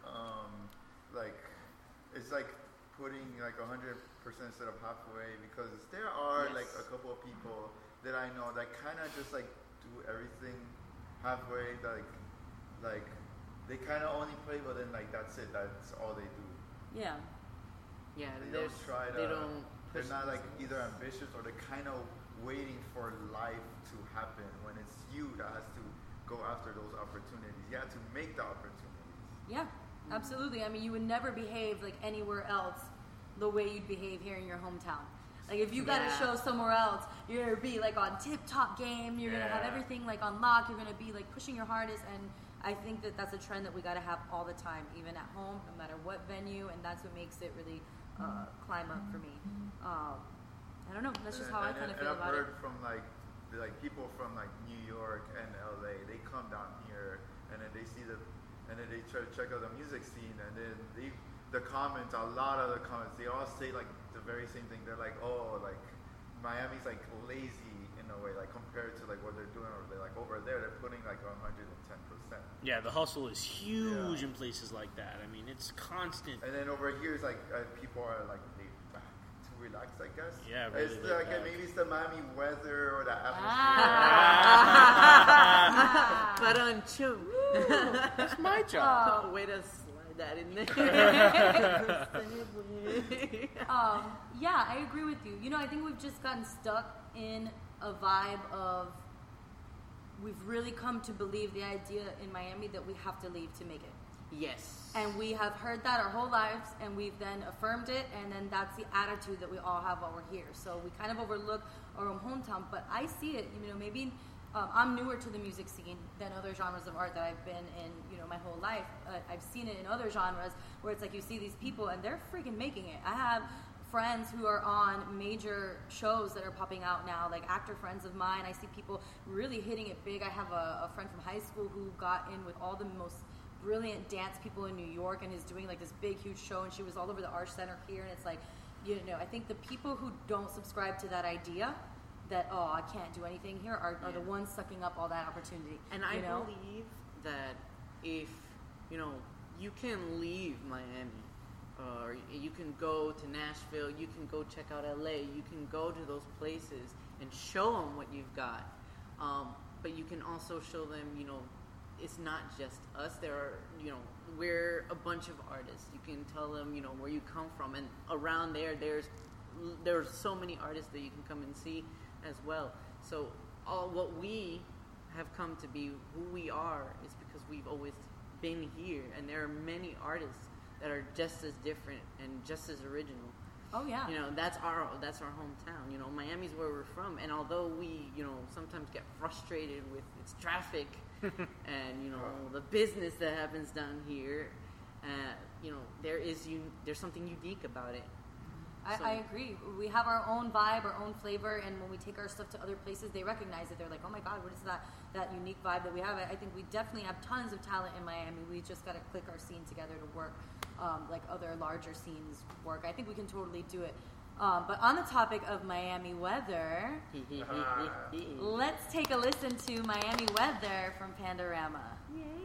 like it's like putting like 100% instead of halfway, because there are like a couple of people that I know that kind of just like do everything halfway, like they kind of only play, but then like that's it, that's all they do. Yeah. Yeah, They don't try to. They don't. They're not like either ambitious or they're kind of waiting for life to happen when it's you that has to go after those opportunities. You have to make the opportunities. Yeah, absolutely. I mean, you would never behave like anywhere else the way you'd behave here in your hometown. Like if you got a show somewhere else, you're gonna be like on tip-top game. You're gonna have everything like on lock. You're gonna be like pushing your hardest, and I think that's a trend that we gotta have all the time, even at home, no matter what venue, and that's what makes it really climb up for me. I don't know. That's just how I kind of feel I've about it. heard from like like people from like New York and LA, they come down here and then they see and then they try to check out the music scene, and then the comments, a lot of the comments, they all say like the very same thing. They're like, oh, like Miami's like lazy in a way, like compared to like what they're doing over there. Like over there, they're putting like 110%. Yeah, the hustle is huge in places like that. I mean, it's constant. And then over here, it's like people are like laid back, too relaxed, I guess. Yeah, really it's laid like back. Maybe it's the Miami weather or the atmosphere. But on Chu. That's my job. Way to slide that in there. Yeah, I agree with you. You know, I think we've just gotten stuck in a vibe of we've really come to believe the idea in Miami that we have to leave to make it. Yes. And we have heard that our whole lives, and we've then affirmed it, and then that's the attitude that we all have while we're here. So we kind of overlook our own hometown, but I see it, you know, maybe I'm newer to the music scene than other genres of art that I've been in, you know, my whole life. I've seen it in other genres where it's like you see these people and they're freaking making it. I have friends who are on major shows that are popping out now, like actor friends of mine. I see people really hitting it big. I have a friend from high school who got in with all the most brilliant dance people in New York and is doing like this big, huge show, and she was all over the Arts Center here, and it's like, you know, I think the people who don't subscribe to that idea that, oh, I can't do anything here are the ones sucking up all that opportunity. And I believe that if, you know, you can leave Miami, or you can go to Nashville, you can go check out LA, you can go to those places and show them what you've got. But you can also show them, you know, it's not just us. There are, you know, we're a bunch of artists. You can tell them, you know, where you come from, and around there's so many artists that you can come and see as well. So all what we have come to be who we are is because we've always been here, and there are many artists that are just as different and just as original. Oh yeah. You know, that's our hometown. You know, Miami's where we're from, and although we, you know, sometimes get frustrated with its traffic and, you know, the business that happens down here, you know, there's something unique about it. I agree. We have our own vibe, our own flavor, and when we take our stuff to other places, they recognize it. They're like, oh my God, what is that unique vibe that we have? I think we definitely have tons of talent in Miami. We just got to click our scene together to work like other larger scenes work. I think we can totally do it. But on the topic of Miami weather, let's take a listen to Miami weather from Pandorama.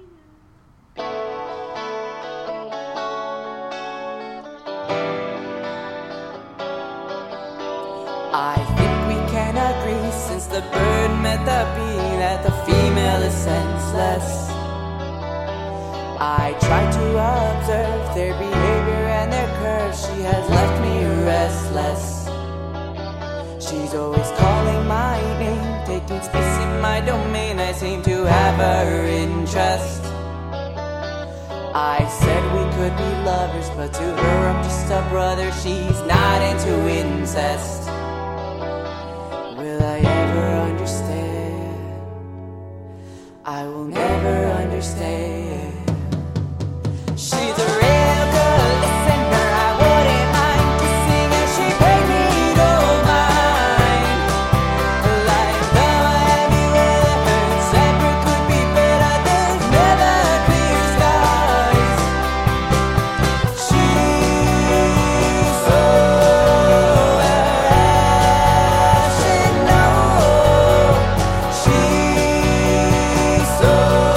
I think we can agree, since the bird met the bee, that the female is senseless. I try to observe their behavior and their curves. She has left me restless. She's always calling my name, taking space in my domain. I seem to have her interest. I said we could be lovers, but to her I'm just a brother. She's not into incest. Will I ever understand? I will never understand. She's a real good listener. I wouldn't mind kissing her. She paid me no mind. Like the Miami weather, separate could be better. There's never clear skies. She's so rational. She's so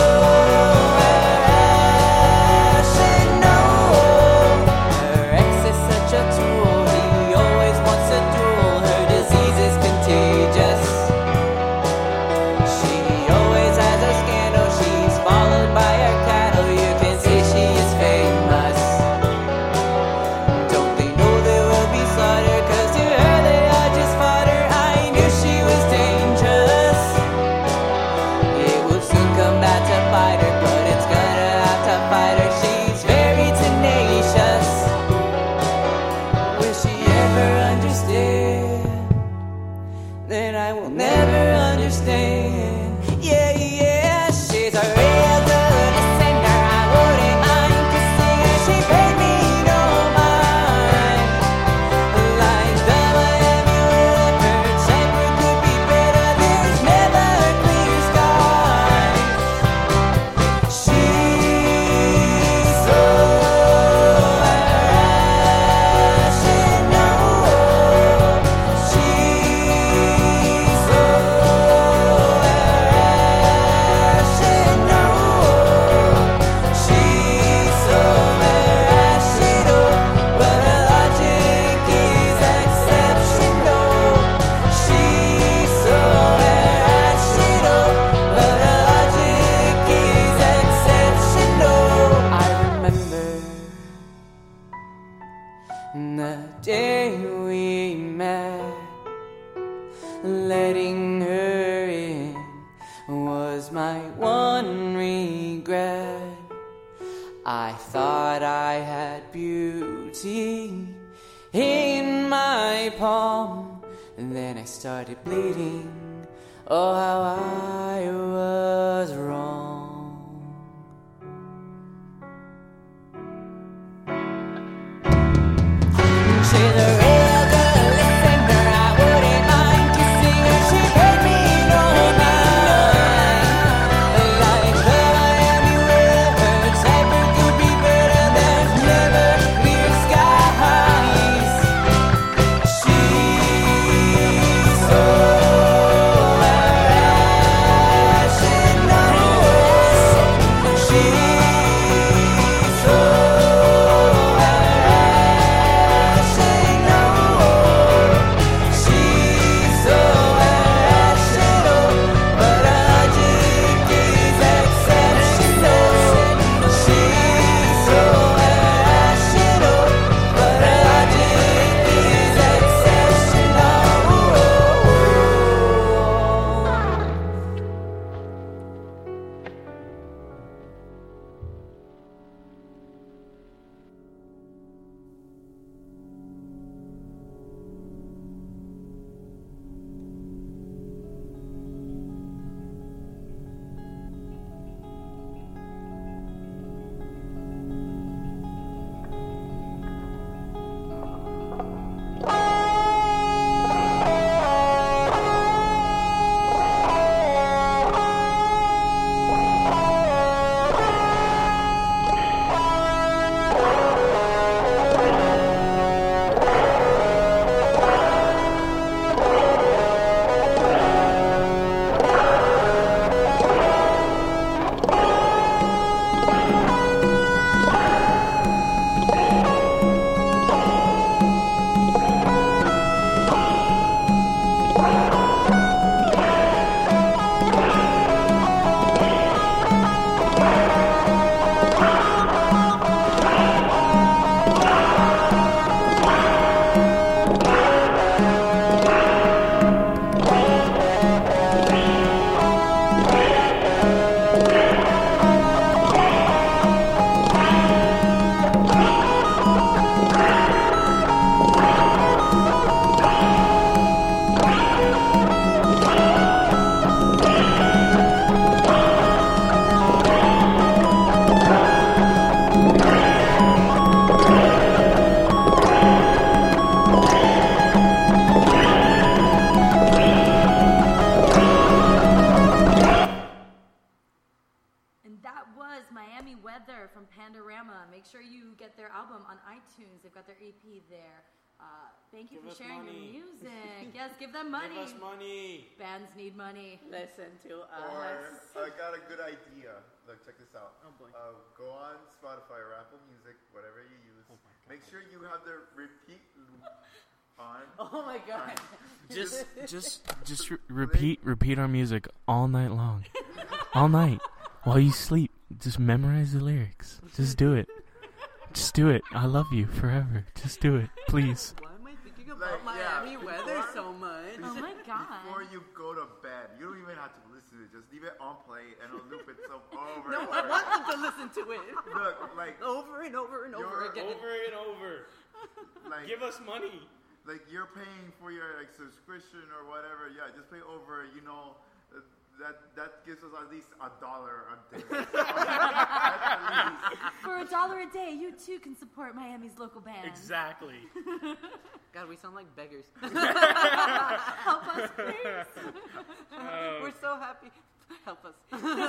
then I will never understand. Yeah, yeah, she's a real good listener. I wouldn't mind kissing her. She paid me no mind. Like the Miami weather, separate could be better. There's letting her in was my one regret. I thought I had beauty in my palm, and then I started bleeding. Oh, how I was wrong. She's a real good listener, I wouldn't mind kissing her. She paid me no mind. Like the Miami weather, Cyber could be better. There's never clear skies. She's so irrational. She's so Make sure you get their album on iTunes. They've got their EP there. Thank you for sharing your music. Yes, give them money. Give us money. Bands need money. Listen to Or us. I got a good idea. Look, check this out. Oh, boy. Go on Spotify or Apple Music, whatever you use. Make sure you have the repeat loop on. Oh my god. Just repeat our music all night long. All night. While you sleep. Just memorize the lyrics. Just do it. Just do it. I love you forever. Just do it. Please. Why am I thinking about Miami weather so much? Oh my god. Before you go to bed, you don't even have to listen to it. Just leave it on play and it'll loop itself over. No, and I over. want them to listen to it. Look, like Over and over and over again. Over and over. like Give us money. like you're paying for your like subscription or whatever. Yeah, just pay over. You know, that gives us at least $1 a day. At least. For $1 a day, you too can support Miami's local band. Exactly. God, we sound like beggars. Help us, please. We're so happy. Help us.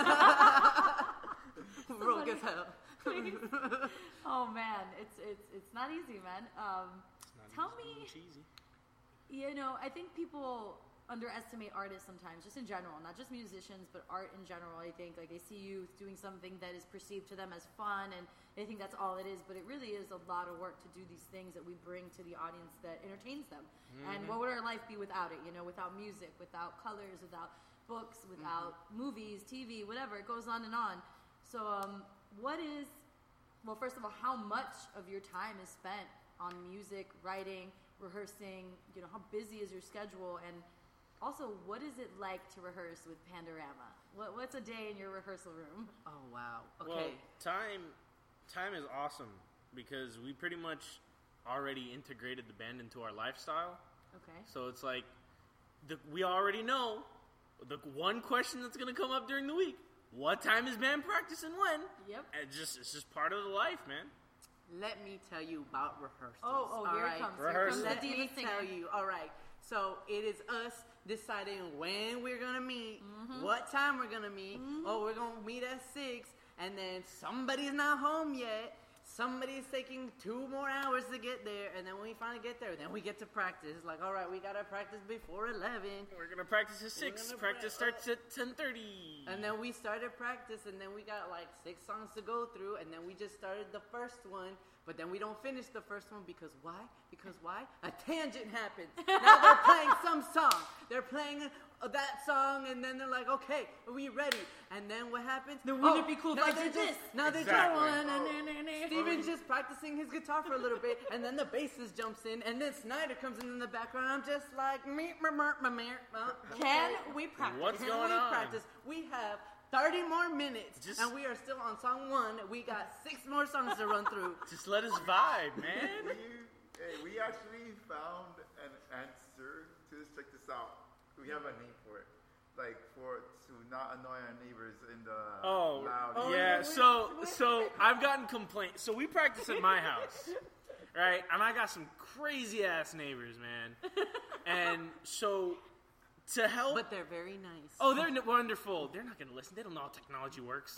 Broke as hell. Please. Oh man, it's not easy, man. Tell me, you know, I think people underestimate artists sometimes, just in general, not just musicians, but art in general. I think like they see you doing something that is perceived to them as fun, and they think that's all it is, but it really is a lot of work to do these things that we bring to the audience that entertains them. And what would our life be without it? You know, without music, without colors, without books, without movies, TV, whatever. It goes on and on. So well, first of all, how much of your time is spent on music, writing, rehearsing? You know, how busy is your schedule? And Also, what is it like to rehearse with Pandorama? What's a day in your rehearsal room? Oh wow. Okay. Well, time is awesome because we pretty much already integrated the band into our lifestyle. Okay. So it's like we already know the one question that's going to come up during the week. What time is band practice and when? Yep. It's just part of the life, man. Let me tell you about rehearsals. Oh, all here right? it comes. Rehearsal. Here comes Let the me diva singer. tell you. All right. So it is us deciding when we're gonna meet, what time we're gonna meet. Oh, we're gonna meet at 6, and then somebody's not home yet. Somebody's taking 2 more hours to get there, and then when we finally get there, then we get to practice. It's like, all right, we gotta practice before 11. We're going to practice at 6. gonna Practice starts at 10:30. And then we started practice, and then we got like 6 songs to go through, and then we just started the first one, but then we don't finish the first one because why? Because why? A tangent happens. Now they're playing some song. They're playing that song, and then they're like, okay, are we ready? And then what happens? Then wouldn't it be cool if now I they're did this? Now they're Exactly. going, Steven's just practicing his guitar for a little bit, and then the bassist jumps in, and then Snyder comes in the background. I'm just like, Can we practice? What's Can going we on? practice? We have 30 more minutes, Just- and we are still on song 1. We got 6 more songs to run through. Just let us vibe, man. We actually found an answer to this. Check this out. We have a name for it. Like, to not annoy our neighbors in the loud. Oh, Yeah, yeah, so I've gotten complaints. So we practice at my house, right? And I got some crazy ass neighbors, man. And so to help, But they're very nice. oh, they're wonderful. They're not gonna listen. They don't know how technology works.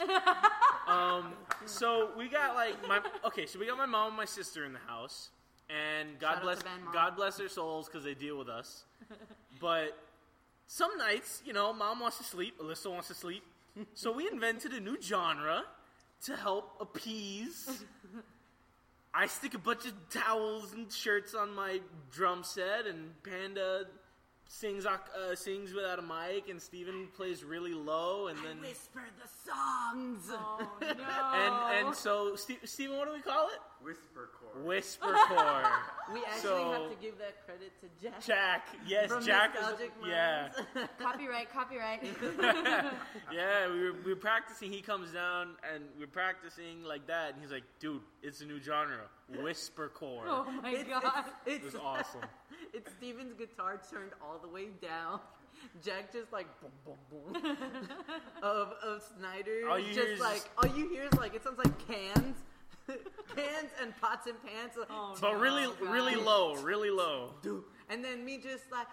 So we got so we got my mom and my sister in the house, and Shout out to Band Mom. God bless their souls because they deal with us. But some nights, mom wants to sleep, Alyssa wants to sleep. So we invented a new genre to help appease. I stick a bunch of towels and shirts on my drum set, and Panda sings without a mic, and Steven plays really low, and then Whisper the songs. Oh, no. and so Steven, what do we call it? Whispercore. We actually So- have to give that credit to Jack. Jack, yes, From Jack Nostalgic is, yeah. Minds. Copyright. Yeah, we were practicing. He comes down and we're practicing like that, and he's like, "Dude, it's a new genre, whispercore." Oh my god. It was awesome. It's Steven's guitar turned all the way down. Jack just like boom, boom, boom. of Snyder. All you hear is all you hear is like it sounds like cans, cans and pots and pans. Oh, But no, really, God. really low, really low. And then me just like,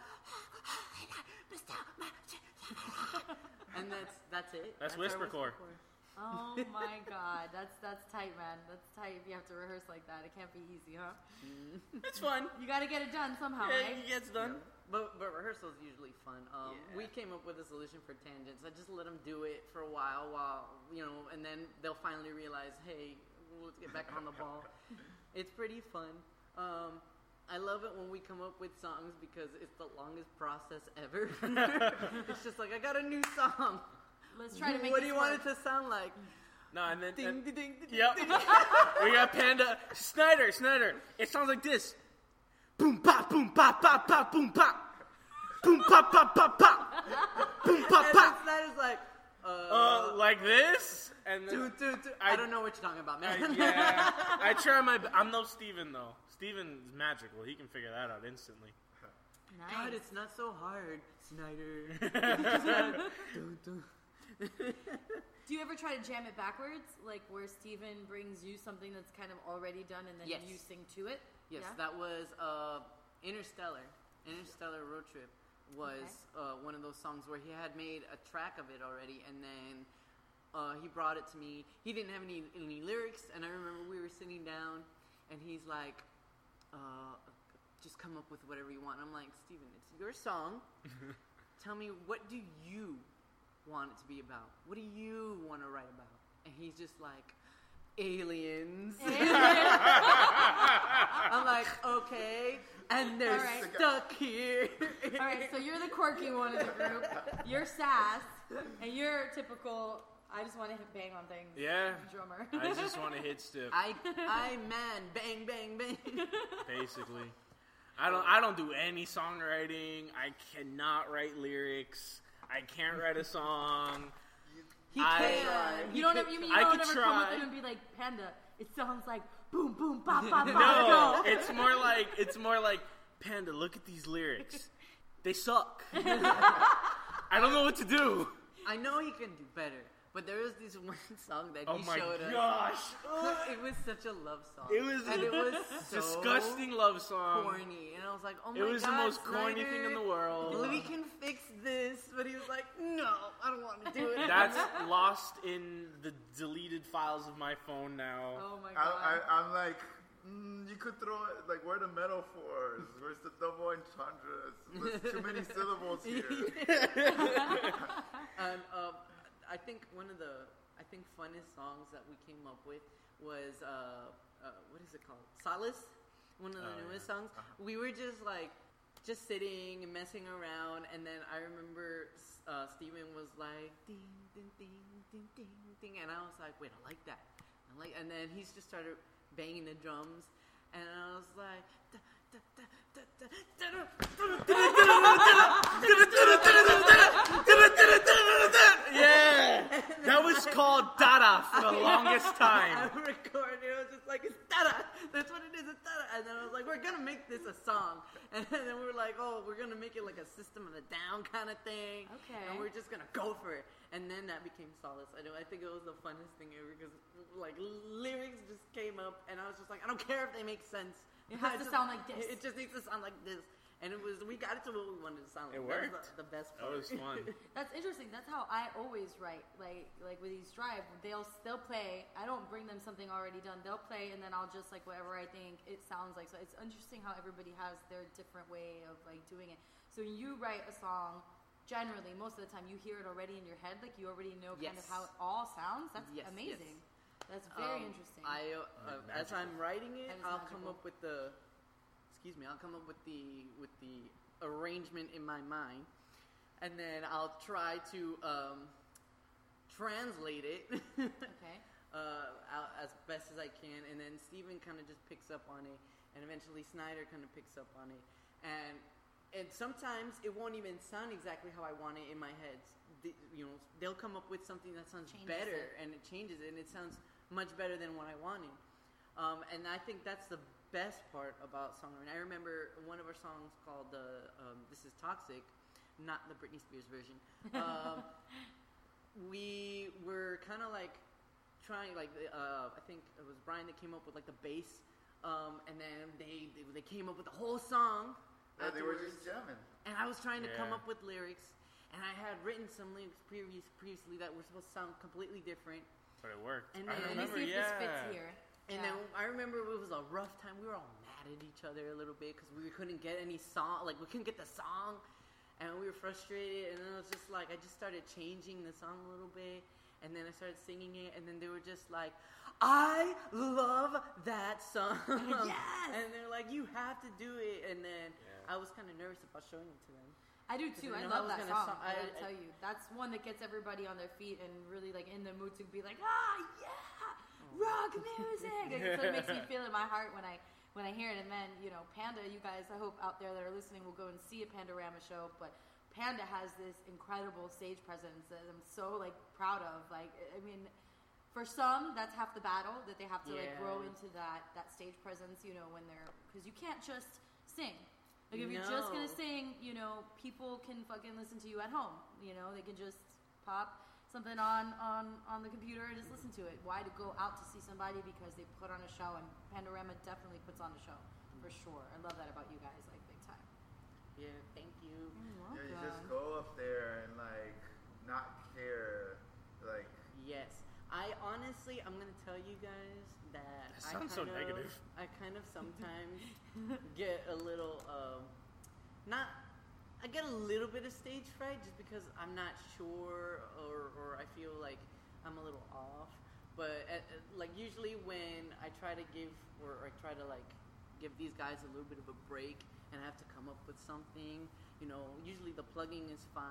and that's it. That's our whispercore. Oh my god, that's tight, man. That's tight if you have to rehearse like that. It can't be easy, huh? It's fun. You gotta get it done somehow, Yeah, right? it gets done. But rehearsal's usually fun. We came up with a solution for tangents. I just let them do it for a while, and then they'll finally realize, hey, let's get back on the ball. It's pretty fun. I love it when we come up with songs because it's the longest process ever. It's just like, I got a new song. Let's try to make What this do you want work. it to sound like? No, and then Ding, ding, ding, ding, yep. ding. We got Panda Snyder. It sounds like this. Boom pop, boom pop, pop pop, boom pop, boom pop pop pop pop, boom pop And pop. then Snyder's like, Like this, and then, I don't know what you're talking about, man. yeah, I try my. I'm no Steven though. Steven's magical. He can figure that out instantly. Nice. God, it's not so hard, Snyder. Do you ever try to jam it backwards, like where Steven brings you something that's kind of already done and then Yes. you sing to it? Yes, Yeah? that was Interstellar. Interstellar Road Trip was one of those songs where he had made a track of it already, and then he brought it to me. He didn't have any lyrics, and I remember we were sitting down, and he's like, just come up with whatever you want. I'm like, Steven, it's your song. Tell me, what do you want it to be about? What do you want to write about? And he's just like, aliens. I'm like, okay. And they're All right. stuck here. All right, so you're the quirky one of the group. You're sass, and you're typical. I just want to bang on things. Yeah, Drummer. I just want to hit stiff, I man, bang, bang, bang. basically. I don't do any songwriting. I cannot write lyrics. I can't write a song. He can. You don't ever come up to him and be like, Panda, it sounds like boom, boom, bop, bop, bop. No, it's more like Panda, look at these lyrics. They suck. I don't know what to do. I know he can do better, but there was this one song that he showed us. Oh my gosh. It was such a love song. It was so disgusting love song. corny, and I was like, "Oh my god!" It was the most corny thing in the world. We can fix this, but he was like, "No, I don't want to do it." That's lost in the deleted files of my phone now. Oh my god. I'm like, you could throw it, like, where are the metaphors? Where's the double entendres? There's too many syllables here. And I think one of the funnest songs that we came up with was what is it called? Solace, one of the newest songs. We were just sitting and messing around, and then I remember Steven was like ding ding ding ding ding ding, and I was like, wait, I like that. And then he just started banging the drums, and I was like, yeah, that was called Dada for the longest time. I recorded it. I was just like, it's Dada. That's what it is. It's Dada. And then I was like, we're gonna make this a song. And then we were like, oh, we're gonna make it like a System of a Down kind of thing. Okay. And we're just gonna go for it. And then that became Solace. I think it was the funnest thing ever because like lyrics just came up, and I was just like, I don't care if they make sense. It has to sound like this. It just needs to sound like this. And we got it to what we wanted to sound like. It worked. That was the best That part. was fun. That's interesting. That's how I always write. Like with these Strive, they'll play. I don't bring them something already done. They'll play, and then I'll just like whatever I think it sounds like. So it's interesting how everybody has their different way of like doing it. So when you write a song, generally most of the time you hear it already in your head. Like you already know kind of how it all sounds. That's amazing. Yes. That's very interesting. As I'm writing it, I'll come magical. up with the. I'll come up with the arrangement in my mind, and then I'll try to translate it Okay. out as best as I can, and then Steven kind of just picks up on it, and eventually Snyder kind of picks up on it, and sometimes it won't even sound exactly how I want it in my head. They'll come up with something that sounds better, and it changes it, and it sounds much better than what I wanted. And I think that's the best part about songwriting. I remember one of our songs called "This Is Toxic," not the Britney Spears version. We were kind of like trying, I think it was Brian that came up with like the bass, and then they came up with the whole song. Yeah, they were just jamming. And I was trying to come up with lyrics, and I had written some lyrics previously that were supposed to sound completely different. But it worked. And I then- remember, Let me see if this fits here. And then I remember it was a rough time. We were all mad at each other a little bit because we couldn't get any song. Like, we couldn't get the song. And we were frustrated. And then it was just like, I just started changing the song a little bit. And then I started singing it. And then they were just like, I love that song. Yes! And they're like, you have to do it. And then I was kind of nervous about showing it to them. I do too. I I know love I was that gonna song. so- I gotta tell you, that's one that gets everybody on their feet and really like in the mood to be like, yeah, rock music. Like, it makes me feel in my heart when I hear it. And then Panda, you guys, I hope out there that are listening will go and see a Pandorama show. But Panda has this incredible stage presence that I'm so like proud of. Like, I mean, for some, that's half the battle that they have to like grow into that stage presence. When they're because you can't just sing. Like if you're just gonna sing, people can fucking listen to you at home. They can just pop something on the computer and just listen to it. Why to go out to see somebody because they put on a show, and Pandorama definitely puts on a show for sure. I love that about you guys, like big time. Yeah, thank you. Yeah, you just go up there and like not care, like. Yes. I honestly, I'm gonna tell you guys that sounds so negative. I kind of sometimes get a little, I get a little bit of stage fright just because I'm not sure or I feel like I'm a little off. But usually when I try to give these guys a little bit of a break and I have to come up with something, usually the plugging is fine.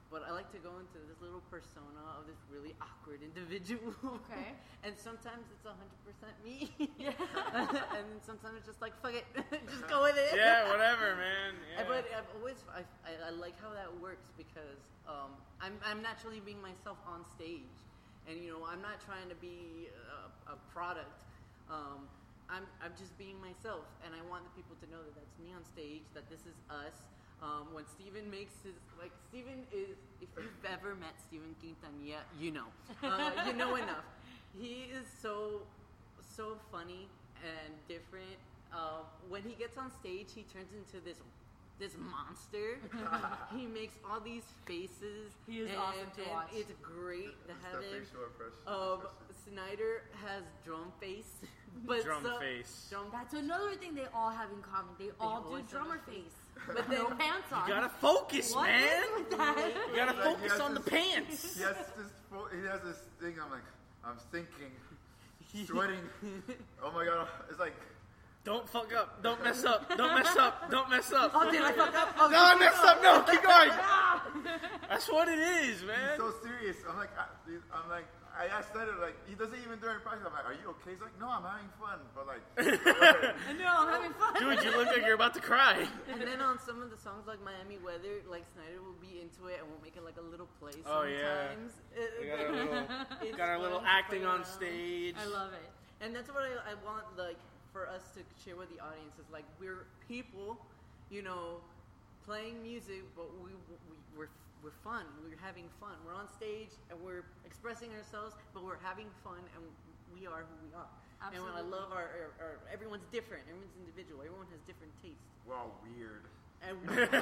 But I like to go into this little persona of this really awkward individual. Okay. And sometimes it's 100% me. Yeah. And then sometimes it's just like, fuck it. Just go with it. Yeah, whatever, man. Yeah. But I've always, I like how that works because I'm naturally being myself on stage. And, you know, I'm not trying to be a product. I'm just being myself. And I want the people to know that that's me on stage, that this is us. When Steven makes his, like, Steven is, if you've ever met Steven Quintanilla, you know. You know enough. He is so funny and different. When he gets on stage, he turns into this monster. He makes all these faces. He is awesome to watch. It's great to have him. Facial expression. Snyder has drum face. But Drum face. That's another thing they all have in common. They all do always have drummer a face. But No then pants on. You gotta focus, What man. is with that? You gotta Like, he focus has on the this- pants. He has this thing. I'm thinking, sweating. Oh my god! It's like Don't fuck up. Don't mess up. Don't mess up. Don't mess up. oh, did I fuck up? Oh, No, I messed up. No, keep going. That's what it is, he's man. so serious. I asked Snyder, like, he doesn't even during practice. I'm like, are you okay? He's like, no, I'm having fun. But like, I know, I'm having fun. Dude, you look like you're about to cry. And then on some of the songs like Miami Weather, like Snyder will be into it and we'll make it like a little play sometimes. Oh, yeah. We got our little, It's got our little fun to acting play on around. stage. I love it. And that's what I want, like, for us to share with the audience is like we're people, you know, playing music, but we're fun. We're having fun. We're on stage and we're expressing ourselves, but we're having fun and we are who we are. Absolutely. And I love our everyone's different. Everyone's individual. Everyone has different tastes. we're all weird. And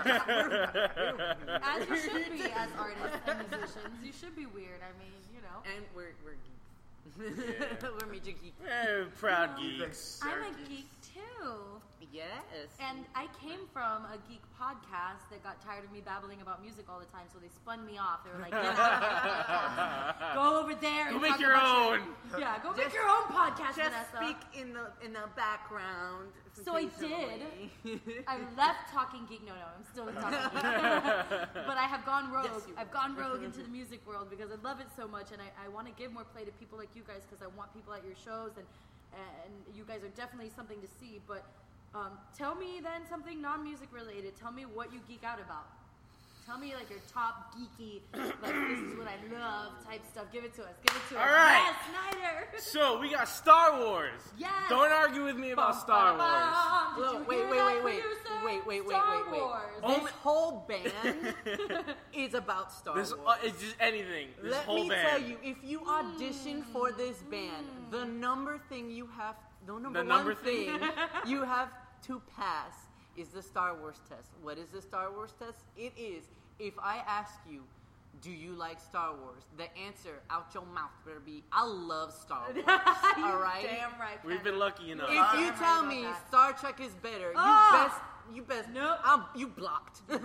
As you should be as artists and musicians. You should be weird. I mean, you know. and we're geeks. Yeah. We're major geeks. Proud He's geeks. I'm a Syracuse. geek too. Yes. And I came from a geek podcast that got tired of me babbling about music all the time, so they spun me off. They were like, "Get out of the podcast. Go over there and Go make talk your about own." Yeah, go make Just- your own podcast, just Vanessa. speak in the background. So I occasionally. I left talking geek. No, I'm still talking geek. But I have gone rogue. Yes, you I've gone rogue into the music world because I love it so much, and I want to give more play to people like you guys because I want people at your shows, and you guys are definitely something to see. But tell me then something non-music related. Tell me what you geek out about. Tell me like your top geeky, like this is what I love type stuff. Give it to us. Give it to us. All right. Yes, Snyder. So we got Star Wars. Yes. Don't argue with me about Star Wars. Did you Look, wait, hear wait, that, wait, wait. producer? Wait. Star Wars. This whole band is about Star This Wars. it's just anything. This Let whole me band. tell you, if you audition for this band, the number The number one thing you have to pass is the Star Wars test. What is the Star Wars test? It is, if I ask you, do you like Star Wars? The answer out your mouth better be, I love Star Wars. All right? Damn right. We've been lucky enough. If you I'm tell right me about that. Star Trek is better, Ah! you best. Nope. You blocked. That's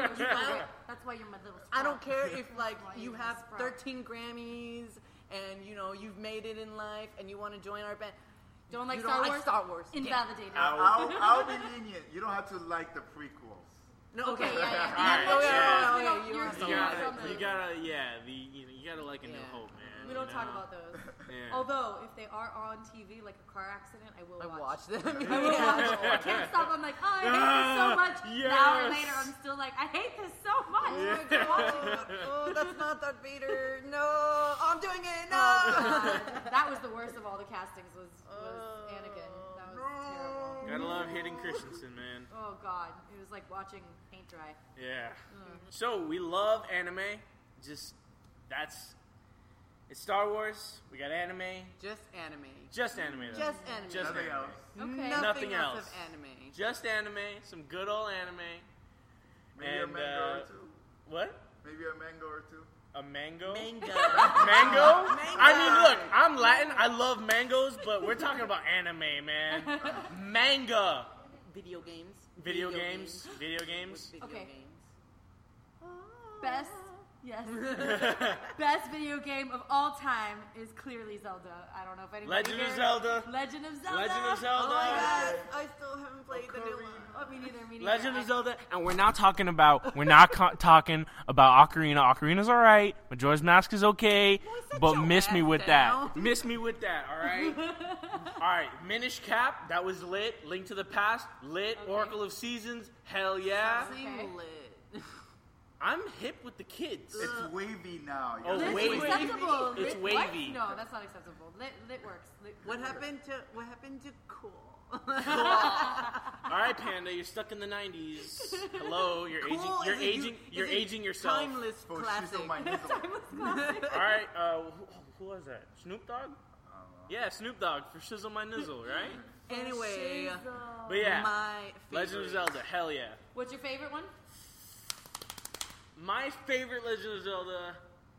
why you're my little spot. I don't care if like That's why you you're have my sprout. 13 Grammys and you know you've made it in life and you want to join our band. Don't like You Star don't Wars? like Star Wars. Invalidated. I'll be lenient. You don't have to like the prequels. No, Okay, okay. yeah. Alright, No, yeah. we don't- You you're want You Star Star Wars. Wars. gotta, you gotta like a New Yeah. Hope, man. We don't you talk know? about those. Yeah. Although, if they are on TV, like a car accident, I will I watch. watched them. I will watch. I can't stop. I'm like, oh, I hate this so much. An hour Yes. later, I'm still like, I hate this so much. Oh, that's not Darth Vader. No, I'm doing it. No. That was the worst of all the castings. Was Anakin. That was terrible. Gotta love Hayden Christensen, man. Oh God, it was like watching paint dry. Yeah. So we love anime. Just it's Star Wars. We got anime. Just anime. Just anime though. Just anime. Just Nothing anime. else. Okay. Nothing else else. of anime. Just anime. Some good old anime. Maybe a And, mango or two. What? Maybe a mango or two. A mango? Mango. Mango? I mean, look, I'm Latin. I love mangoes, but we're talking about anime, man. Manga. Video games. Video games. Video With games. video Okay. games. Best Yes. Best video game of all time is clearly Zelda. I don't know if anybody Legend of here- Zelda. Legend of Zelda. Legend of Oh Zelda. my god, I still haven't played the new Ocarina. one. Oh, me neither. Legend of Zelda, and we're not talking about talking about Ocarina. Ocarina's all right. Majora's Mask is okay, sit but your miss me ass with down. that. Miss me with that, all right? All right, Minish Cap, that was lit. Link to the Past, lit. Okay. Oracle of Seasons, hell yeah. Okay. Seem lit. I'm hip with the kids. It's wavy now. Oh, Lit wavy. is acceptable. It's Lit- what? wavy. No, that's not acceptable. Lit works. What happened to cool? All right, Panda, you're stuck in the 90s. Hello, you're aging. Cool You're is a aging. hu- You're is a aging yourself. Timeless For classic. Shizzle My Nizzle. Timeless classic. All right, who was that? Snoop Dogg? Yeah, Snoop Dogg for Shizzle My Nizzle, right? Anyway, Shizzle. But yeah, my Legend of favorite. Zelda, hell yeah. What's your favorite one? My favorite Legend of Zelda.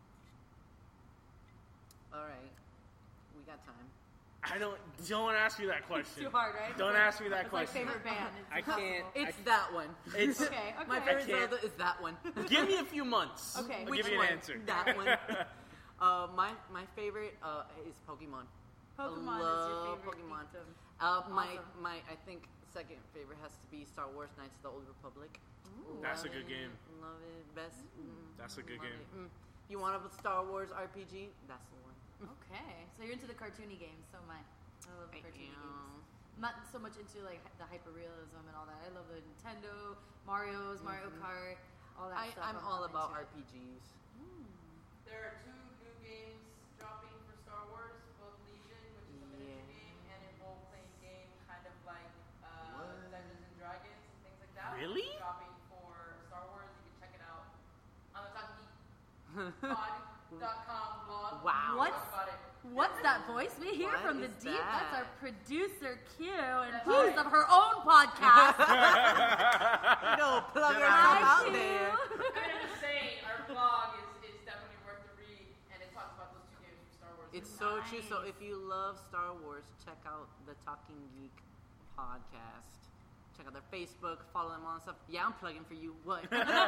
All right, we got time. Don't ask me that question. Too hard, right? Don't ask me that It's my question. favorite band. It's I can't. impossible. It's that one. It's Okay. My Okay. favorite can't. Zelda is that one. give me a few months. Okay. I'll Which give you one? an answer. That one. My favorite is Pokemon. Pokemon I is love your favorite Pokemon. kingdom. My Awesome. I think second favorite has to be Star Wars: Knights of the Old Republic. That's a Love good it, game. Love it. Best. That's a good love game. it. You want a Star Wars RPG? That's the one. Okay, so you're into the cartoony games. So am I. I love the cartoony games. Not so much into like the hyperrealism and all that. I love the Nintendo, Mario Kart, all that stuff. I'm all about into. RPGs. There are two new games dropping for Star Wars, both Legion, which is a miniature Yeah. game, and a role-playing game, kind of like Dungeons and Dragons and things like that. Really? Dropping for Star Wars. You can check it out on the TalkingGeekPod.com blog. Wow. What's Talk about it. What's that voice we hear What from the is deep? That's our that? producer Q and That's host right. of her own podcast. No, plug Get yourself out. out there. I mean, I'm just saying, our blog is definitely worth the read, and it talks about those two games from Star Wars. It's so true. So if you love Star Wars, check out the Talking Geek podcast. Check out their Facebook, follow them on stuff. Yeah, I'm plugging for you. What?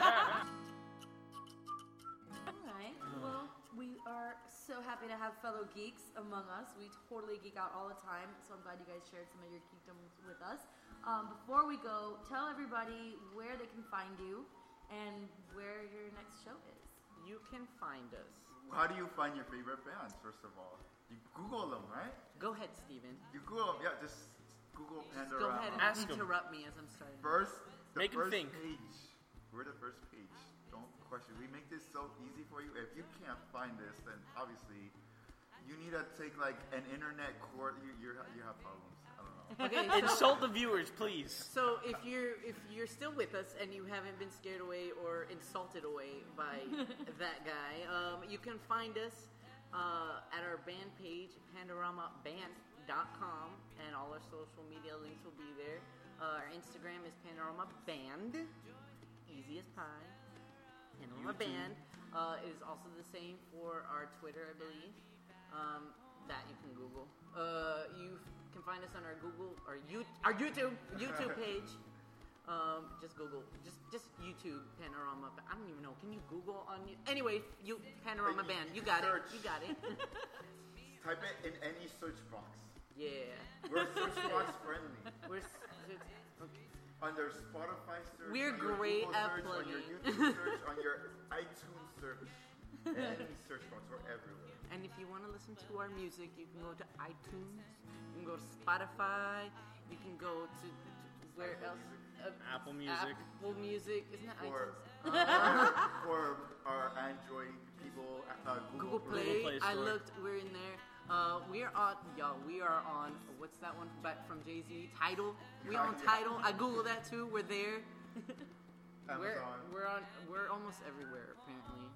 All right. Well, we are so happy to have fellow geeks among us. We totally geek out all the time, so I'm glad you guys shared some of your geekdoms with us. Before we go, tell everybody where they can find you and where your next show is. You can find us. How do you find your favorite bands, first of all? You Google them, right? Go ahead, Steven. You Google them, yeah, just Google Just Pandorama. go ahead and Ask 'em. interrupt me as I'm starting. The Make 'em first think. page. We're the first page. Don't question. We make this so easy for you. If you can't find this, then obviously you need to take like an internet course. You have problems. I don't know. Okay, so, Insult the viewers, please. so if you're still with us and you haven't been scared away or insulted away by that guy, you can find us at our band page, panoramaband.com, and all our social media links will be there. Our Instagram is Panorama Band, easy as pie. Panorama Band. It is also the same for our Twitter, I believe. That you can Google. You can find us on our our YouTube page. Just Google, just YouTube Panorama. I don't even know. Can you Google on? Anyway, you Panorama Band. You got it. Search. You got it. Type it in any search box. Yeah. We're search box friendly. We're okay. Under Spotify search, We're on your great Google at search, on your plugging. YouTube search, on your iTunes search, any search box, we're everywhere. And if you want to listen to our music, you can go to iTunes. You can go to Spotify. You can go to where else? Apple Music. Apple Music. Isn't that Or, iTunes? or our Android people, Google Play. Play I Store. looked. We're in there. We are on, y'all. We are on. What's that one back from Jay-Z? Tidal. We on Tidal. I googled that too. We're there. Amazon. We're almost everywhere apparently.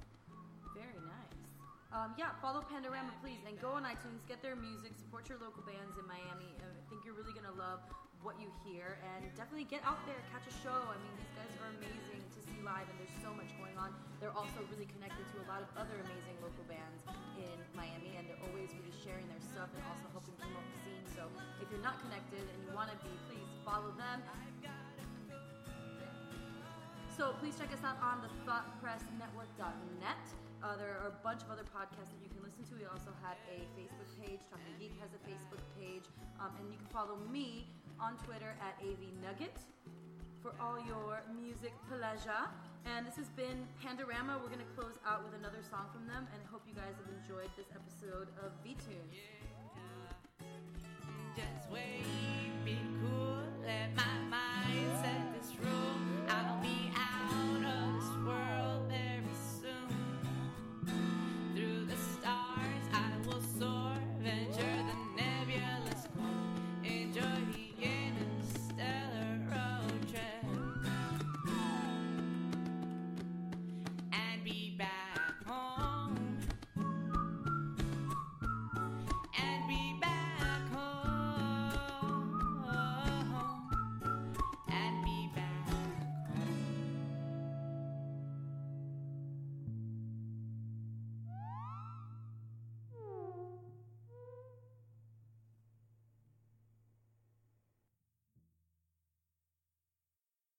Very nice. Yeah, follow Pandorama, please, and go on iTunes, get their music, support your local bands in Miami. I think you're really gonna love what you hear, and definitely get out there, catch a show. I mean, these guys are amazing to see live, and there's so much going on. They're also really connected to a lot of other amazing local bands in Miami, and they're always really sharing their stuff and also helping promote the scene. So if you're not connected and you want to be, please follow them. So So please check us out on the thoughtpressnetwork.net. There are a bunch of other podcasts that you can listen to. We also have a Facebook page. Talking Geek has a Facebook page. And you can follow me on Twitter at AVNugget for all your music pleasure. And this has been Pandorama. We're going to close out with another song from them. And I hope you guys have enjoyed this episode of V-Tunes. Just wait, be cool, let my mind